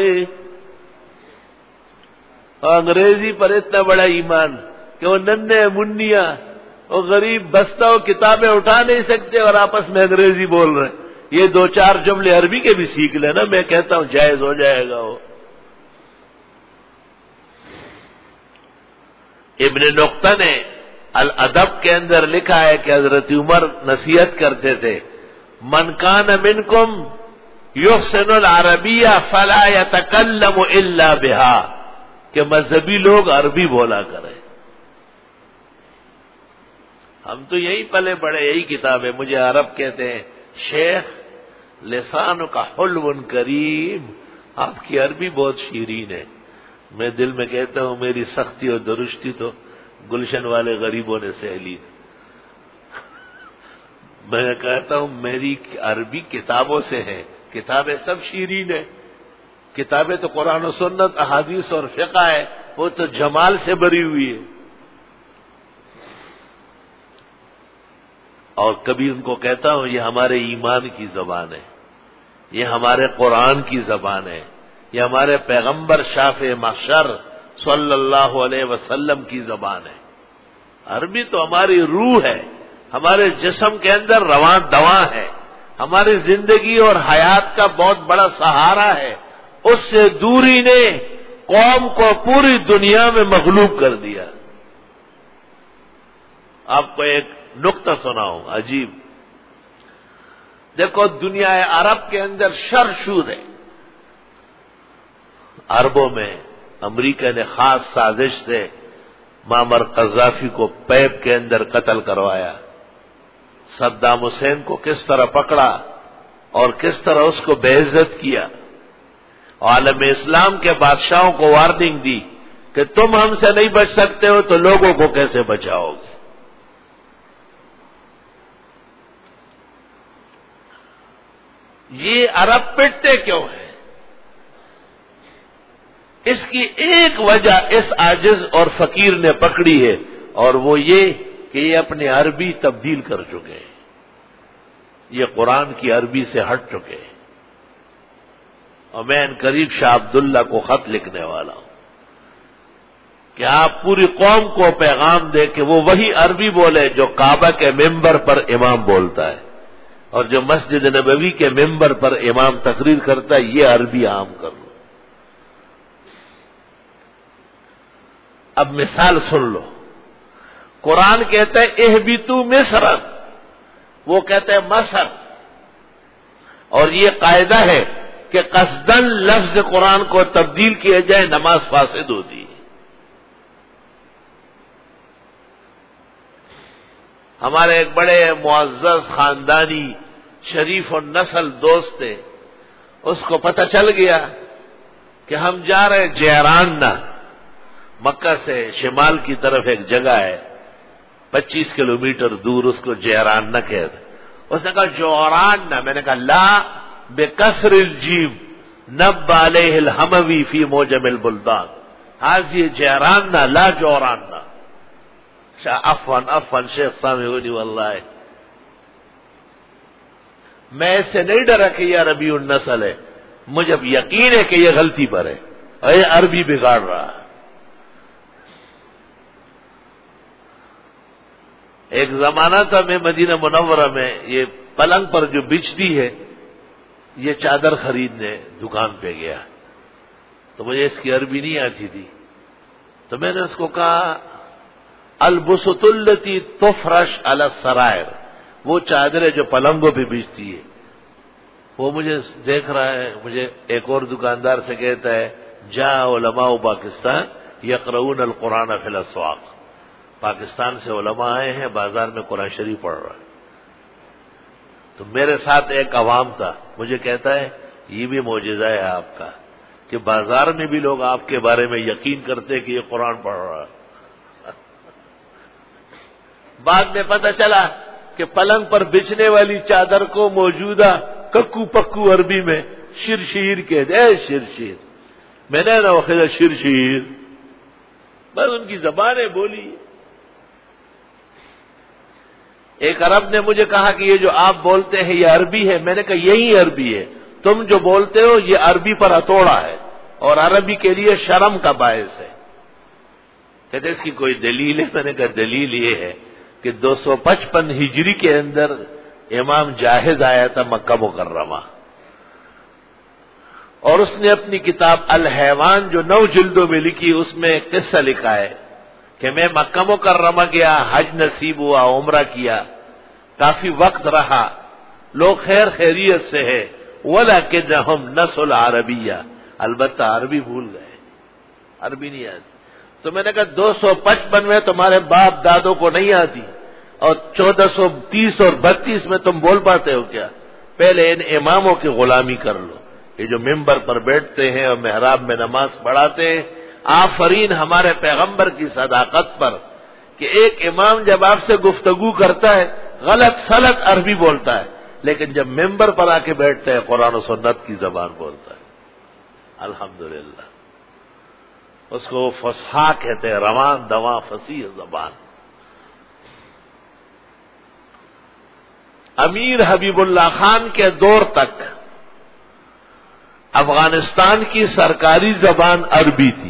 اور انگریزی پر اتنا بڑا ایمان کہ وہ ننھے منیا اور غریب بستہ و کتابیں اٹھا نہیں سکتے اور آپس میں انگریزی بول رہے ہیں۔ یہ 2-4 جملے عربی کے بھی سیکھ لینا، میں کہتا ہوں جائز ہو جائے گا۔ وہ ابن نقطہ نے الادب کے اندر لکھا ہے کہ حضرت عمر نصیحت کرتے تھے، من کان منکم یحسن العربیہ فلا یتکلم الا بہا، کہ مذہبی لوگ عربی بولا کریں۔ ہم تو یہی پلے بڑے، یہی کتاب ہے، مجھے عرب کہتے ہیں شیخ لسان کا حلو کریم، آپ کی عربی بہت شیرین ہے۔ میں دل میں کہتا ہوں میری سختی اور درشتی تو گلشن والے غریبوں نے سہ لی۔ میں کہتا ہوں میری عربی کتابوں سے ہے، کتابیں سب شیرین ہیں، کتابیں تو قرآن و سنت، احادیث اور فقہ ہے، وہ تو جمال سے بری ہوئی ہے۔ اور کبھی ان کو کہتا ہوں یہ ہمارے ایمان کی زبان ہے، یہ ہمارے قرآن کی زبان ہے، یہ ہمارے پیغمبر شافع محشر صلی اللہ علیہ وسلم کی زبان ہے۔ عربی تو ہماری روح ہے، ہمارے جسم کے اندر رواں دواں ہے، ہماری زندگی اور حیات کا بہت بڑا سہارا ہے، اس سے دوری نے قوم کو پوری دنیا میں مغلوب کر دیا۔ آپ کو ایک نقطہ سناؤں عجیب، دیکھو دنیا عرب کے اندر شر شور ہے، عربوں میں امریکہ نے خاص سازش سے معمر قذافی کو پیپ کے اندر قتل کروایا، صدام حسین کو کس طرح پکڑا اور کس طرح اس کو بے عزت کیا، عالم اسلام کے بادشاہوں کو وارننگ دی کہ تم ہم سے نہیں بچ سکتے ہو تو لوگوں کو کیسے بچاؤ گے۔ یہ عرب پٹتے کیوں ہیں؟ اس کی ایک وجہ اس عاجز اور فقیر نے پکڑی ہے، اور وہ یہ کہ یہ اپنے عربی تبدیل کر چکے ہیں، یہ قرآن کی عربی سے ہٹ چکے ہیں۔ اور میں ان قریب شاہ عبداللہ کو خط لکھنے والا ہوں کہ آپ پوری قوم کو پیغام دے کہ وہ وہی عربی بولے جو کعبہ کے ممبر پر امام بولتا ہے، اور جو مسجد نبوی کے ممبر پر امام تقریر کرتا ہے یہ عربی عام کر لو۔ اب مثال سن لو، قرآن کہتا ہے اہبتوا مصر، وہ کہتا ہے مصر، اور یہ قاعدہ ہے کہ قصدن لفظ قرآن کو تبدیل کیا جائے نماز فاسد ہوتی ہے۔ ہمارے ایک بڑے معزز خاندانی شریف اور نسل دوست تھے، اس کو پتہ چل گیا کہ ہم جا رہے جیرانہ، مکہ سے شمال کی طرف ایک جگہ ہے 25 کلومیٹر دور، اس کو جیرانہ کہتے۔ اس نے کہا جورانہ، میں نے کہا لا بکسر الجیم نب علیہ الحموی فی موجم البلدان، حاضی جیرانہ لا جورانہ۔ عفواً شیخ سامعونی واللہ، میں اس سے نہیں ڈرا کہ یہ عربی النسل ہے، مجھے یقین ہے کہ یہ غلطی پر ہے اور یہ عربی بگاڑ رہا ہے۔ ایک زمانہ تھا میں مدینہ منورہ میں یہ پلنگ پر جو بچتی ہے یہ چادر خریدنے دکان پہ گیا، تو مجھے اس کی عربی نہیں آتی تھی، تو میں نے اس کو کہا البسط التی تفرش علی السرائر، وہ چادریں جو پلنگوں پہ بچتی ہے۔ وہ مجھے دیکھ رہا ہے، مجھے ایک اور دکاندار سے کہتا ہے جا علماء پاکستان یقرؤون القرآن فی الاسواق، پاکستان سے علماء آئے ہیں، بازار میں قرآن شریف پڑھ رہا ہے۔ تو میرے ساتھ ایک عوام تھا، مجھے کہتا ہے یہ بھی معجزہ ہے آپ کا کہ بازار میں بھی لوگ آپ کے بارے میں یقین کرتے کہ یہ قرآن پڑھ رہا ہے۔ بعد میں پتہ چلا کہ پلنگ پر بچھنے والی چادر کو موجودہ ککو پکو عربی میں شرشیر کہتے ہیں۔ شرشیر، میں نے نہ وقت شرشیر، بس ان کی زبانیں بولی۔ ایک عرب نے مجھے کہا کہ یہ جو آپ بولتے ہیں یہ عربی ہے، میں نے کہا یہی عربی ہے، تم جو بولتے ہو یہ عربی پر ہتھوڑا ہے اور عربی کے لیے شرم کا باعث ہے۔ کہتے اس کی کوئی دلیل ہے؟ میں نے کہا دلیل یہ ہے کہ 255 ہجری کے اندر امام جاہد آیا تھا مکہ مکرمہ، اور اس نے اپنی کتاب الحیوان جو 9 جلدوں میں لکھی اس میں ایک قصہ لکھا ہے کہ میں مکہ مکرمہ گیا، حج نصیب ہوا، عمرہ کیا، کافی وقت رہا، لوگ خیر خیریت سے ہے، وَلَكِنَّهُمْ نَسُوا الْعَرَبِيَّةَ، البتہ عربی بھول گئے، عربی نہیں آتی۔ تو میں نے کہا 255 میں تمہارے باپ دادوں کو نہیں آتی اور 1430 اور 32 میں تم بول پاتے ہو کیا؟ پہلے ان اماموں کی غلامی کر لو، یہ جو ممبر پر بیٹھتے ہیں اور محراب میں نماز پڑھاتے ہیں۔ آفرین ہمارے پیغمبر کی صداقت پر کہ ایک امام جب آپ سے گفتگو کرتا ہے غلط سلط عربی بولتا ہے، لیکن جب ممبر پر آ کے بیٹھتے ہیں قرآن و سنت کی زبان بولتا ہے۔ الحمدللہ، اس کو فصحا کہتے ہیں، روان دواں فصیح زبان۔ امیر حبیب اللہ خان کے دور تک افغانستان کی سرکاری زبان عربی تھی،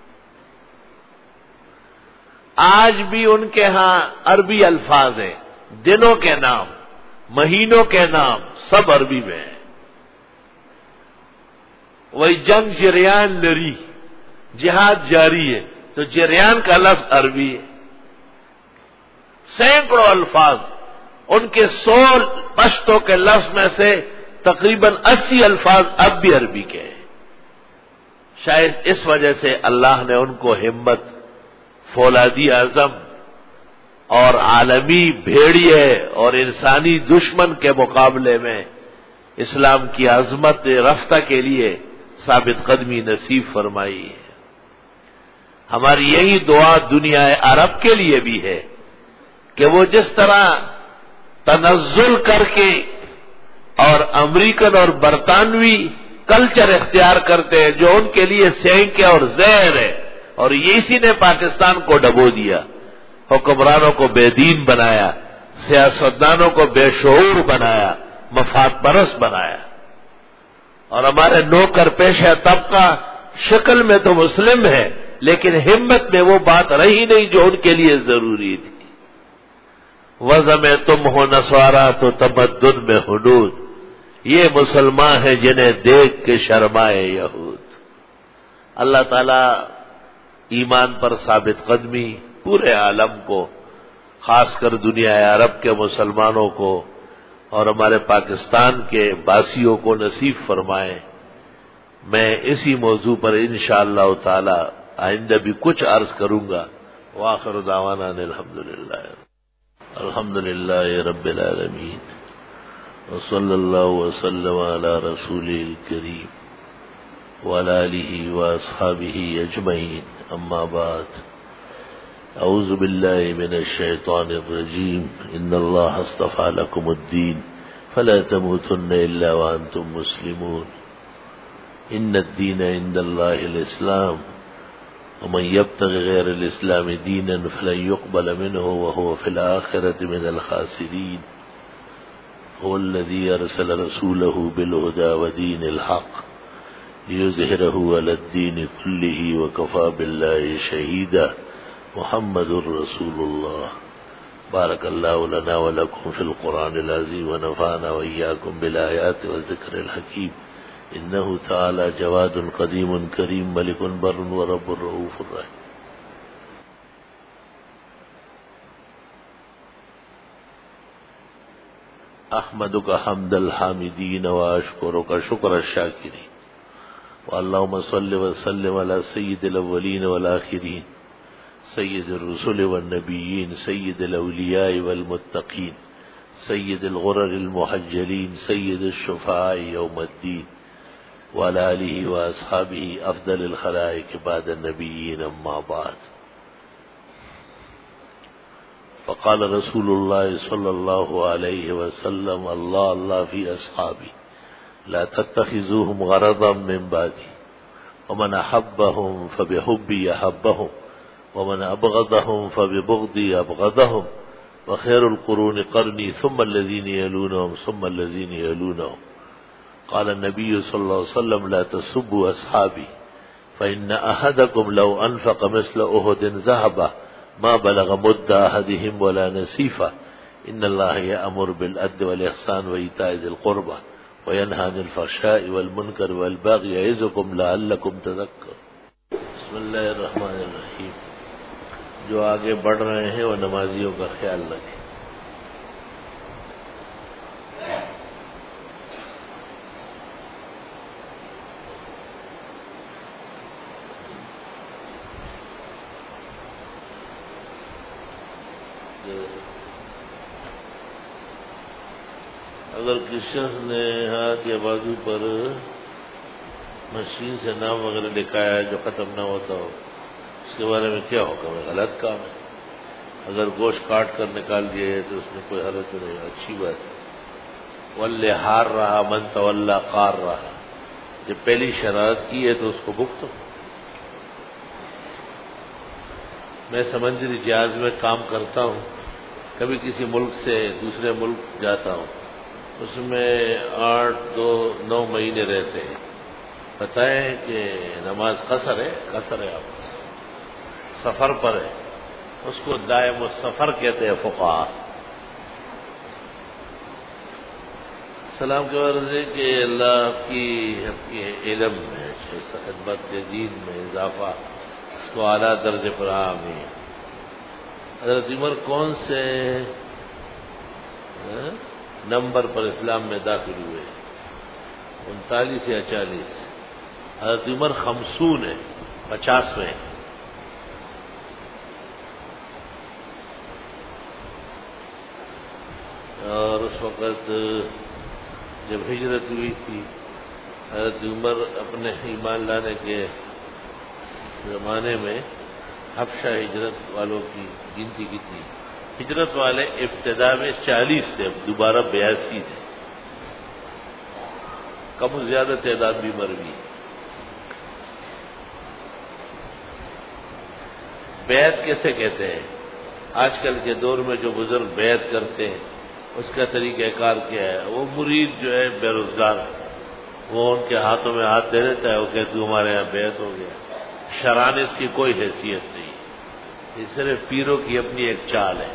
آج بھی ان کے ہاں عربی الفاظ ہیں، دنوں کے نام، مہینوں کے نام سب عربی میں ہیں. وہی جنگ جریان لری، جہاد جاری ہے، تو جریان کا لفظ عربی ہے. سینکڑوں الفاظ، ان کے 100 پشتوں کے لفظ میں سے تقریباً 80 الفاظ اب بھی عربی کے ہیں. شاید اس وجہ سے اللہ نے ان کو ہمت، فولادی اعظم اور عالمی بھیڑیے اور انسانی دشمن کے مقابلے میں اسلام کی عظمت رفتہ کے لیے ثابت قدمی نصیب فرمائی ہے. ہماری یہی دعا دنیا عرب کے لیے بھی ہے کہ وہ جس طرح تنزل کر کے اور امریکن اور برطانوی کلچر اختیار کرتے ہیں جو ان کے لیے سینک ہے اور زہر ہے، اور اسی نے پاکستان کو ڈبو دیا، حکمرانوں کو بے دین بنایا، سیاستدانوں کو بے شعور بنایا، مفاد پرست بنایا، اور ہمارے نوکر پیشہ طبقہ شکل میں تو مسلم ہے لیکن ہمت میں وہ بات رہی نہیں جو ان کے لیے ضروری تھی. وضع میں تم ہو نسوارا تو تمدن میں حدود، یہ مسلمان ہیں جنہیں دیکھ کے شرمائے یہود. اللہ تعالی ایمان پر ثابت قدمی پورے عالم کو، خاص کر دنیا عرب کے مسلمانوں کو اور ہمارے پاکستان کے باسیوں کو نصیب فرمائے. میں اسی موضوع پر انشاءاللہ تعالی آئندہ بھی کچھ عرض کروں گا. وآخر دعوانا الحمدللہ رب العالمین وصلی اللہ وسلم علی رسولہ الکریم وعلی آلہ واصحابہ اجمعین. اما بعد، اعوذ باللہ من الشیطان الرجیم. ان اللہ اصطفى لکم الدین فلا تموتن الا وانتم مسلمون. ان الدین عند اللہ الاسلام ومن يبتغ غير الإسلام دينا فلن يقبل منه وهو في الآخرة من الخاسرين. هو الذي أرسل رسوله بالهدى ودين الحق ليظهره على الدين كله وكفى بالله شهيدا. محمد رسول الله. بارك الله لنا ولكم في القرآن العظيم ونفعنا وإياكم بالآيات والذكر الحكيم. انه تعالی جواد قدیم کریم ملک بر ورب الرؤوف الرحیم. احمدک حمد الحامدین واشکرک شکر الشاکرین. واللہم صل وسلم علی سید الاولین والآخرین سید الرسل والنبیین سید الاولیاء والمتقین سید الغرر المحجلین سید الشفعاء یوم الدین وعلى آلہ واصحابہ افضل الخلائق بعد النبیین. اما بعد، فقال رسول اللہ صلی اللہ علیہ وسلم اللہ فی اصحابی لا تتخذوهم غرضا من بعدی ومن احبهم فبحبی احبهم ومن ابغضهم فببغضی ابغضهم وخیر القرون قرنی ثم الذین یلونهم ثم الذین یلونهم. قال النبي صلى الله عليه وسلم لا تسبوا أصحابي فإن أحدكم لو أنفق مثل أحد ذهبا ما بلغ مد أحدهم ولا نصيفا. إن الله يأمر بالعدل والإحسان وإيتاء ذي القربى وينهى عن الفحشاء والمنكر والبغي يعظكم لعلكم تذكرون. بسم اللہ الرحمن الرحیم. جو آگے بڑھ رہے ہیں وہ نمازیوں کا خیال رکھیں. اگر کسی شخص نے ہاتھ یا بازو پر مشین سے نام وغیرہ لکھایا ہے جو ختم نہ ہوتا ہو، اس کے بارے میں کیا حکم ہے؟ غلط کام ہے. اگر گوشت کاٹ کر نکال دیا ہے تو اس میں کوئی حرج نہیں، اچھی بات ہے. ولے ہار رہا من تولا قار رہا، جب پہلی شرارت کی ہے تو اس کو بھگتو. میں سمندری جہاز میں کام کرتا ہوں، کبھی کسی ملک سے دوسرے ملک جاتا ہوں، اس میں 8-9 مہینے رہتے ہیں. بتائیں کہ نماز قصر ہے آپ سفر پر ہے، اس کو دائم السفر کہتے ہیں فقہا. سلام کے عرض ہے کہ اللہ کی علم میں خدمت دین میں اضافہ اس کو اعلیٰ درجے پر آمین۔ حضرت عمر کون سے نمبر پر اسلام میں داخل ہوئے؟ 39 یا 40؟ حضرت عمر 50 ہے، 50ویں۔ اور اس وقت جب ہجرت ہوئی تھی حضرت عمر اپنے ایمان لانے کے زمانے میں حبشہ ہجرت والوں کی گنتی کی تھی۔ ہجرت والے ابتدا میں 40 تھے، اب دوبارہ 82 تھے، کم و زیادہ تعداد بھی مر گئی۔ بیعت کیسے کہتے ہیں؟ آج کل کے دور میں جو بزرگ بیعت کرتے ہیں اس کا طریقہ کار کیا ہے؟ وہ مرید جو ہے بے روزگار، وہ ان کے ہاتھوں میں ہاتھ دے دیتا ہے، وہ کہتے ہیں ہمارے یہاں بیعت ہو گیا۔ شران اس کی کوئی حیثیت نہیں، یہ صرف پیروں کی اپنی ایک چال ہے۔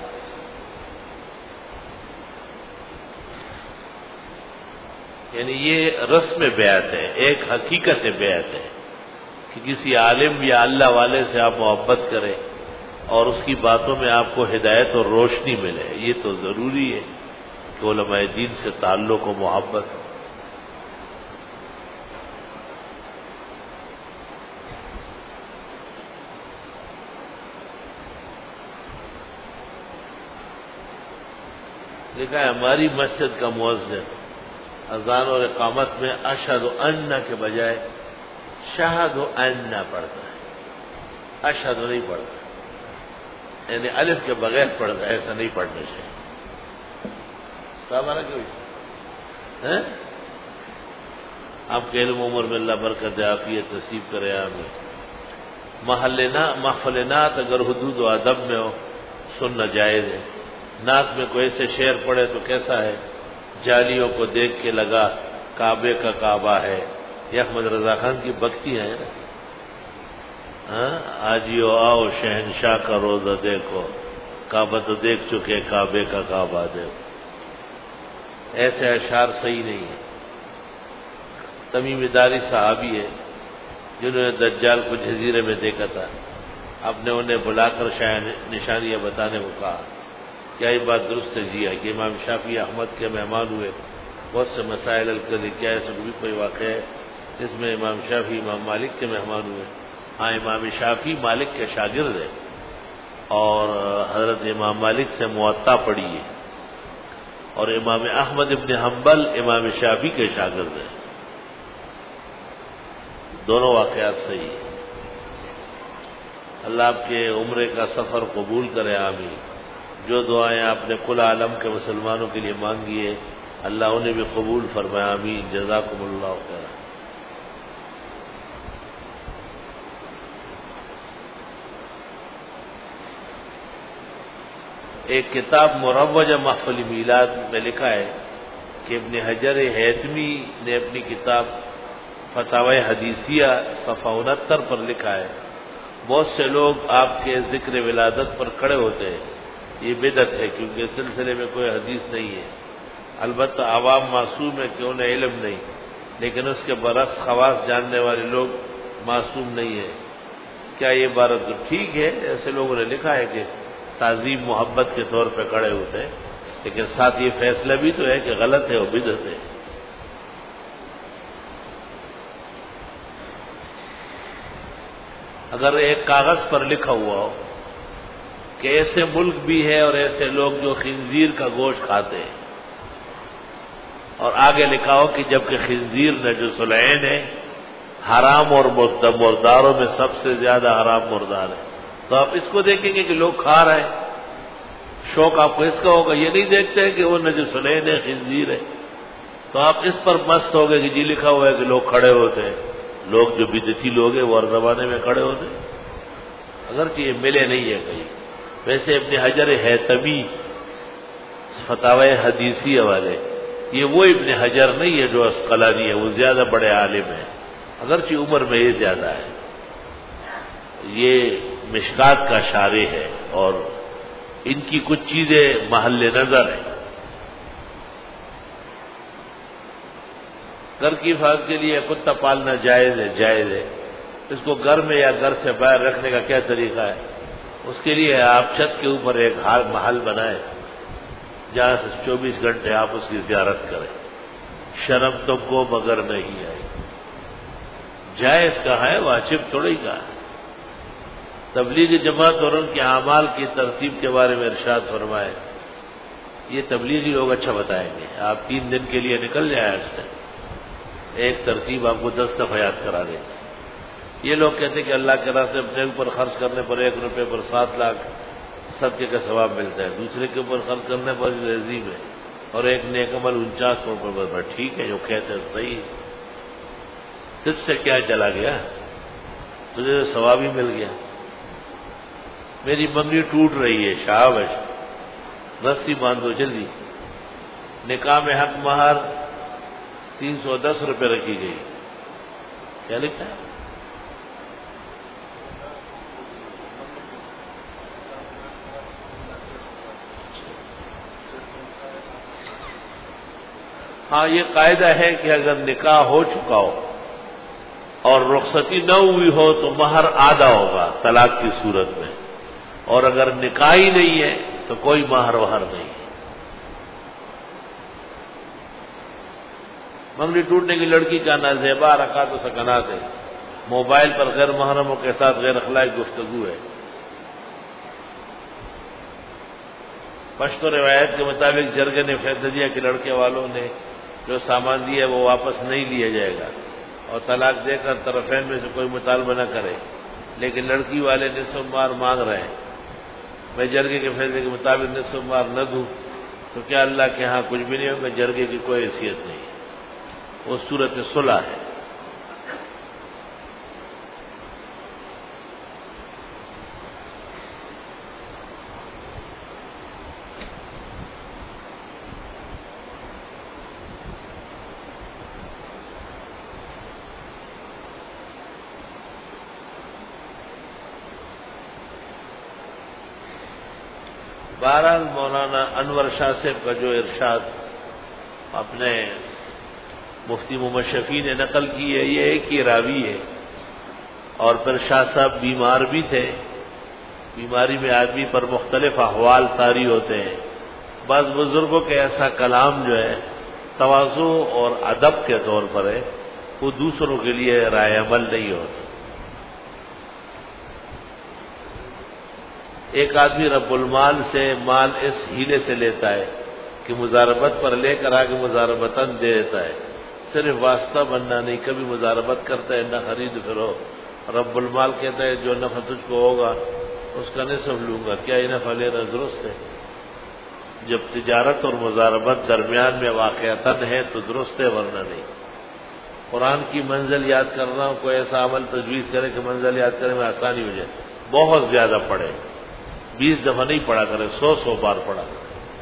یعنی یہ رسم بیعت ہے، ایک حقیقت بیعت ہے کہ کسی عالم یا اللہ والے سے آپ محبت کریں اور اس کی باتوں میں آپ کو ہدایت اور روشنی ملے، یہ تو ضروری ہے کہ علماء دین سے تعلق و محبت ہو۔ لکھا ہے ہماری مسجد کا مؤذن اذان اور اقامت میں اشہد ان کے بجائے شہد ان پڑھتا ہے، اشہد نہیں پڑھتا، یعنی الف کے بغیر پڑھتا ہے، ایسا نہیں پڑھنا چاہیے۔ ہمارا کیوں آپ کے علم عمر میں اللہ برکت عافیت نصیب کرے آمین۔ محفل نعت اگر حدود و ادب میں ہو سننا جائز ہے۔ نعت میں کوئی ایسے شعر پڑے تو کیسا ہے؟ جالیوں کو دیکھ کے لگا کعبے کا کعبہ ہے، یہ احمد رضا خان کی بکتی ہیں نا۔ آجیو آؤ شہنشاہ کا روزہ دیکھو، کعبہ تو دیکھ چکے کعبے کا کعبہ دیکھو، ایسے اشعار صحیح نہیں ہے۔ تمیم داری صحابی ہے جنہوں نے دجال کو جزیرے میں دیکھا تھا، آپ نے انہیں بلا کر نشانیاں بتانے کو کہا۔ کیا یہ بات درست ہے؟ جی ہے کہ امام شافعی احمد کے مہمان ہوئے، بہت سے مسائل حل کر لی، کیا ایسا بھی کوئی واقعہ ہے اس میں امام شافعی امام مالک کے مہمان ہوئے؟ ہاں، امام شافعی مالک کے شاگرد ہے اور حضرت امام مالک سے موطا پڑھی ہے، اور امام احمد ابن حنبل امام شافعی کے شاگرد ہیں۔ دونوں واقعات صحیح ہیں۔ اللہ آپ کے عمرے کا سفر قبول کرے آمین۔ جو دعائیں آپ نے کل عالم کے مسلمانوں کے لیے مانگی ہے اللہ انہیں بھی قبول فرمائے آمین۔ جزاکم اللہ خیر۔ ایک کتاب مروجہ محفل میلاد میں لکھا ہے کہ ابن حجر ہیثمی نے اپنی کتاب فتاوی حدیثیہ صفحہ 69 پر لکھا ہے بہت سے لوگ آپ کے ذکر ولادت پر کھڑے ہوتے ہیں، یہ بدعت ہے کیونکہ اس سلسلے میں کوئی حدیث نہیں ہے۔ البتہ عوام معصوم ہے کہ انہیں علم نہیں، لیکن اس کے برعکس خواص جاننے والے لوگ معصوم نہیں ہیں۔ کیا یہ عبارت تو ٹھیک ہے؟ ایسے لوگوں نے لکھا ہے کہ تعظیم محبت کے طور پہ کھڑے ہوتے ہیں، لیکن ساتھ یہ فیصلہ بھی تو ہے کہ غلط ہے اور بدعت ہے۔ اگر ایک کاغذ پر لکھا ہوا ہو کہ ایسے ملک بھی ہے اور ایسے لوگ جو خنزیر کا گوشت کھاتے ہیں، اور آگے لکھا ہو کہ جبکہ خنزیر نجس العین ہے، حرام اور مرداروں میں سب سے زیادہ حرام مردار ہے، تو آپ اس کو دیکھیں گے کہ لوگ کھا رہے ہیں، شوق آپ کو اس کا ہوگا، یہ نہیں دیکھتے ہیں کہ وہ نجس العین ہے، خنزیر ہے، تو آپ اس پر مست ہو گئے کہ جی لکھا ہوا ہے کہ لوگ کھڑے ہوتے ہیں۔ لوگ جو بدعتی لوگ ہیں وہ ہر زمانے میں کھڑے ہوتے ہیں، اگرچہ یہ ملے نہیں ہے کہیں۔ ویسے ابن حجر ہیثمی فتاوی حدیثیہ والے، یہ وہ ابن حجر نہیں ہے جو عسقلانی ہے، وہ زیادہ بڑے عالم ہیں، اگرچہ عمر میں یہ زیادہ ہے۔ یہ مشکات کا شارح ہے اور ان کی کچھ چیزیں محل نظر ہیں۔ گھر کی حفاظت کے لیے کتا پالنا جائز ہے، جائز ہے۔ اس کو گھر میں یا گھر سے باہر رکھنے کا کیا طریقہ ہے؟ اس کے لیے آپ چھت کے اوپر ایک محل بنائیں جہاں سے 24 گھنٹے آپ اس کی زیارت کریں، شرم تم کو مگر نہیں آئی۔ جائز کہا ہے، واجب تھوڑی کہا ہے۔ تبلیغ جماعت اور ان کے اعمال کی ترتیب کے بارے میں ارشاد فرمائے، یہ تبلیغی لوگ اچھا بتائیں گے۔ آپ 3 دن کے لیے نکل جائیں آج سے، ایک ترتیب آپ کو 10 دفعہ یاد کرا دیں گے۔ یہ لوگ کہتے ہیں کہ اللہ کے راستے اپنے اوپر خرچ کرنے پر 1 روپے پر 7 لاکھ صدقے کا ثواب ملتا ہے، دوسرے کے اوپر خرچ کرنے پر عظیم ہے، اور ایک نیک عمل 49 روپے پر۔ ٹھیک ہے، جو کہتے ہیں صحیح ہے، تجھ سے کیا چلا گیا، تجھے ثواب ہی مل گیا۔ میری منگنی ٹوٹ رہی ہے، شاباش، رسی باندھو جلدی۔ نکاح میں حق مہر 310 روپے رکھی گئی، کیا لکھا ہے؟ ہاں، یہ قاعدہ ہے کہ اگر نکاح ہو چکا ہو اور رخصتی نہ ہوئی ہو تو مہر آدھا ہوگا طلاق کی صورت میں، اور اگر نکاح ہی نہیں ہے تو کوئی مہر وہر نہیں ہے۔ منگنی ٹوٹنے کی لڑکی کا نہ زیبا رکعت و سکنات ہے، موبائل پر غیر محرموں کے ساتھ غیر اخلاقی گفتگو ہے۔ پشتو روایت کے مطابق جرگے نے فیصلہ دیا کہ لڑکے والوں نے جو سامان دیا ہے وہ واپس نہیں لیا جائے گا، اور طلاق دے کر طرفین میں سے کوئی مطالبہ نہ کرے، لیکن لڑکی والے نصف مہر مانگ رہے ہیں۔ میں جرگے کے فیصلے کے مطابق نصف مہر نہ دوں تو کیا اللہ کے ہاں کچھ بھی نہیں ہوگا؟ جرگے کی کوئی حیثیت نہیں، وہ صورت صلح ہے۔ بہرحال مولانا انور شاہ صاحب کا جو ارشاد اپنے مفتی محمد شفیع نے نقل کی ہے، یہ ایک ہی راوی ہے، اور پھر شاہ صاحب بیمار بھی تھے۔ بیماری میں آدمی پر مختلف احوال طاری ہوتے ہیں۔ بعض بزرگوں کے ایسا کلام جو ہے تواضع اور ادب کے طور پر ہے، وہ دوسروں کے لیے رائے عمل نہیں ہوتا۔ ایک آدمی رب المال سے مال اس ہیلے سے لیتا ہے کہ مزاربت پر لے کر آگے مزاربتاً دے دیتا ہے، صرف واسطہ بننا نہیں، کبھی مزاربت کرتا ہے نہ خرید فرو۔ رب المال کہتا ہے جو نفع تجھ کو ہوگا اس کا نصف لوں گا، کیا یہ نفع لینا درست ہے؟ جب تجارت اور مزاربت درمیان میں واقعتاً ہے تو درست ہے، ورنہ نہیں۔ قرآن کی منزل یاد کرنا، کوئی ایسا عمل تجویز کرے کہ منزل یاد کرنے میں آسانی ہو جائے، بہت زیادہ پڑھے، 20 دفعہ نہیں پڑھا کرے، 100 بار پڑھا کرے۔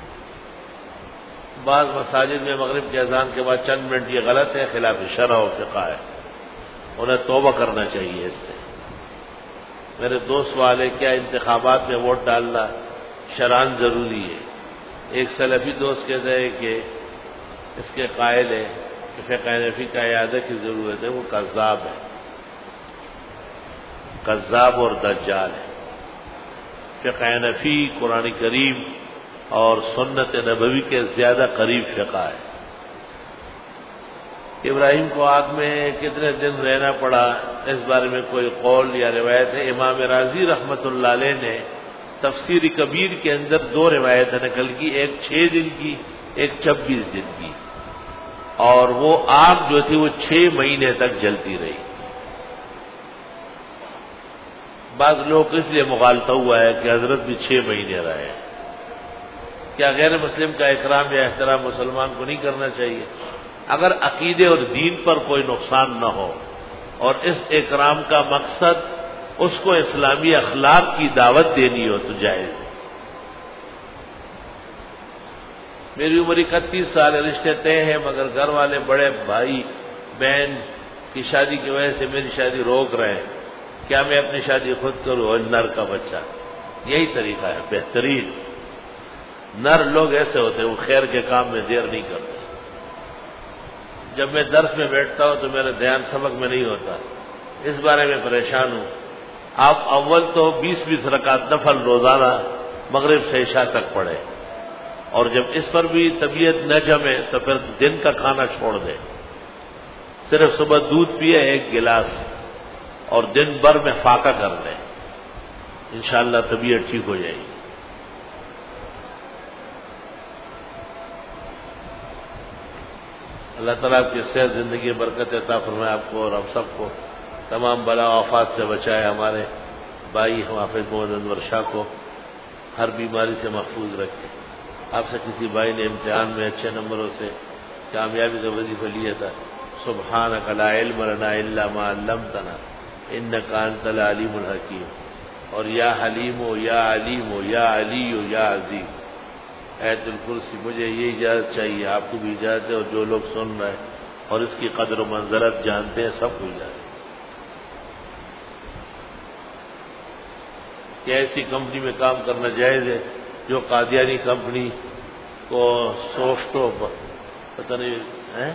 بعض مساجد میں مغرب کے اذان کے بعد چند منٹ یہ غلط ہے، خلاف شرع و فقہ ہے، انہیں توبہ کرنا چاہیے اس سے۔ میرے دوست والے، کیا انتخابات میں ووٹ ڈالنا شرعاً ضروری ہے؟ ایک سلفی دوست کہتے ہیں کہ اس کے قائل ہے کہ فقہ حنفی کا اعادہ کی ضرورت ہے، وہ کذاب ہے، کذاب اور دجال ہے۔ فقہ حنفی قرآن کریم اور سنت نبوی کے زیادہ قریب فقہ ہے۔ ابراہیم کو آگ میں کتنے دن رہنا پڑا، اس بارے میں کوئی قول یا روایت ہے؟ امام راضی رحمت اللہ علیہ نے تفسیر کبیر کے اندر 2 روایتیں نقل کی، ایک 6 دن کی، ایک 26 دن کی، اور وہ آگ جو تھی وہ 6 مہینے تک جلتی رہی۔ بعض لوگ اس لیے مغالطہ ہوا ہے کہ حضرت بھی 6 مہینے رہے۔ کیا غیر مسلم کا اکرام یا احترام مسلمان کو نہیں کرنا چاہیے؟ اگر عقیدے اور دین پر کوئی نقصان نہ ہو اور اس اکرام کا مقصد اس کو اسلامی اخلاق کی دعوت دینی ہو تو جائز ہے۔ میری عمر 31 سال، رشتے طے ہیں، مگر گھر والے بڑے بھائی بہن کی شادی کی وجہ سے میری شادی روک رہے ہیں، کیا میں اپنی شادی خود کروں؟ اور نر کا بچہ، یہی طریقہ ہے بہترین۔ نر لوگ ایسے ہوتے ہیں، وہ خیر کے کام میں دیر نہیں کرتے۔ جب میں درس میں بیٹھتا ہوں تو میرا دھیان سبق میں نہیں ہوتا، اس بارے میں پریشان ہوں۔ آپ اول تو 20 رکعت نفل روزانہ مغرب سے عشاء تک پڑھے، اور جب اس پر بھی طبیعت نہ جمے تو پھر دن کا کھانا چھوڑ دے، صرف صبح دودھ پیے 1 گلاس اور دن بھر میں فاقہ کر لیں، انشاءاللہ طبیعت ٹھیک ہو جائے گی۔ اللہ تعالیٰ آپ کی صحت زندگی برکت عطا فرمائے آپ کو اور ہم سب کو، تمام بلا آفات سے بچائے، ہمارے بھائی حافظ محمد انور شاہ کو ہر بیماری سے محفوظ رکھے۔ آپ سے کسی بھائی نے امتحان میں اچھے نمبروں سے کامیابی کا وظیفہ لیا تھا، سبحانک لا علم لنا الا ما علمتنا انک انت العلیم الحکیم، اور یا حلیم ہو یا علیم ہو یا علی ہو یا عظیم، آیت الکرسی۔ مجھے یہ اجازت چاہیے، آپ کو بھی اجازت ہے، اور جو لوگ سن رہے ہیں اور اس کی قدر و منزلت جانتے ہیں سب کو اجازت ہے کہ ایسی کمپنی میں کام کرنا جائز ہے جو قادیانی کمپنی کو سافٹ پتہ نہیں ہے،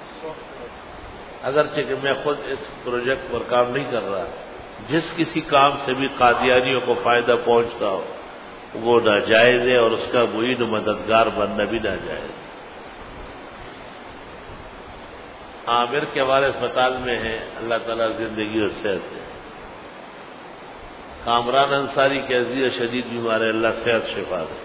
اگرچہ کہ میں خود اس پروجیکٹ پر کام نہیں کر رہا، جس کسی کام سے بھی قادیانیوں کو فائدہ پہنچتا ہو وہ ناجائز ہے، اور اس کا معین و مددگار بننا بھی ناجائز ہے۔ عامر کے ہمارے اسپتال میں ہیں، اللہ تعالیٰ زندگی اور صحت دے۔ کامران انصاری کے عزیز شدید بیمار ہے، اللہ صحت شفا دے۔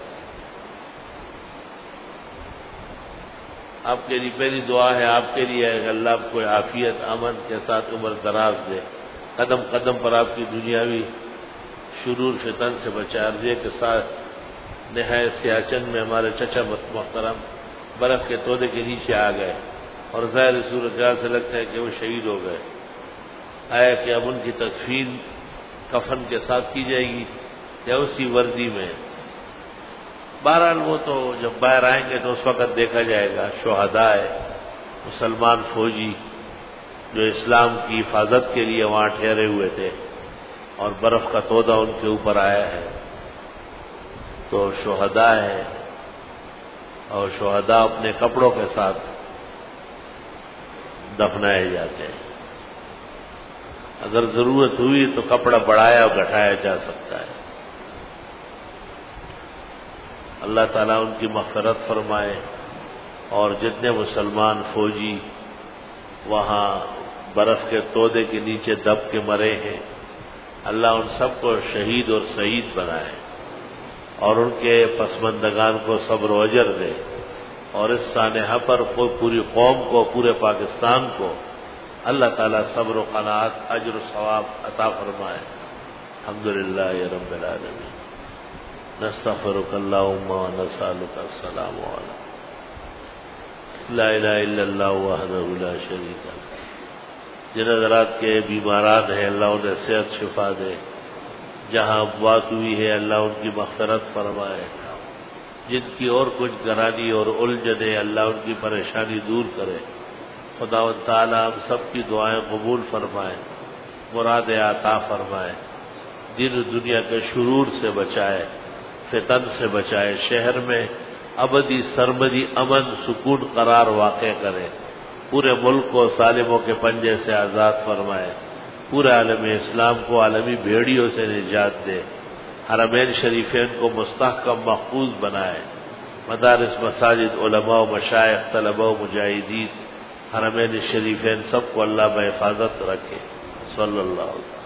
آپ کے لیے پہلی دعا ہے، آپ کے لیے ہے کہ اللہ آپ کو عافیت امن کے ساتھ عمر دراز دے، قدم قدم پر آپ کی دنیاوی شرور فتن سے بچائے۔ عرضے کے ساتھ نہایت سیاچن میں ہمارے چچا محترم برف کے تودے کے نیچے آ گئے، اور ظاہر صورتحال سے لگتا ہے کہ وہ شہید ہو گئے۔ آیا کہ اب ان کی تدفین کفن کے ساتھ کی جائے گی یا اسی وردی میں؟ بہرحال وہ تو جب باہر آئیں گے تو اس وقت دیکھا جائے گا۔ شہداء ہے، مسلمان فوجی جو اسلام کی حفاظت کے لیے وہاں ٹھہرے ہوئے تھے، اور برف کا تودہ ان کے اوپر آیا ہے، تو شہداء ہے، اور شہداء اپنے کپڑوں کے ساتھ دفنائے جاتے ہیں۔ اگر ضرورت ہوئی تو کپڑا بڑھایا اور گھٹایا جا سکتا ہے۔ اللہ تعالیٰ ان کی مغفرت فرمائے، اور جتنے مسلمان فوجی وہاں برف کے تودے کے نیچے دب کے مرے ہیں، اللہ ان سب کو شہید اور سعید بنائے، اور ان کے پسماندگان کو صبر و اجر دے، اور اس سانحہ پر پوری قوم کو، پورے پاکستان کو اللہ تعالیٰ صبر و قناعت، اجر و ثواب عطا فرمائے۔ الحمدللہ رب العالمین، نستغفرک اللہم و نسألک السلام علیکم، لا الہ الا اللہ وحدہ لا شریک لہ۔ جن حضرات کے بیماران ہیں اللہ انہیں صحت شفا دے، جہاں بات ہوئی ہے اللہ ان کی مغفرت فرمائے، جن کی اور کچھ گرانی اور الجھنیں اللہ ان کی پریشانی دور کرے۔ خداوند تعالی ہم سب کی دعائیں قبول فرمائے، مراد عطا فرمائے، دین و دنیا کے شرور سے بچائے، فتن سے بچائے، شہر میں ابدی سرمدی امن سکون قرار واقع کرے، پورے ملک کو ظالموں کے پنجے سے آزاد فرمائے، پورے عالم اسلام کو عالمی بھیڑیوں سے نجات دے، حرمین شریفین کو مستحکم محفوظ بنائے، مدارس مساجد علماء و مشائخ طلباء و مجاہدین حرمین شریفین سب کو اللہ بحفاظت رکھے۔ صلی اللہ علیہ وسلم۔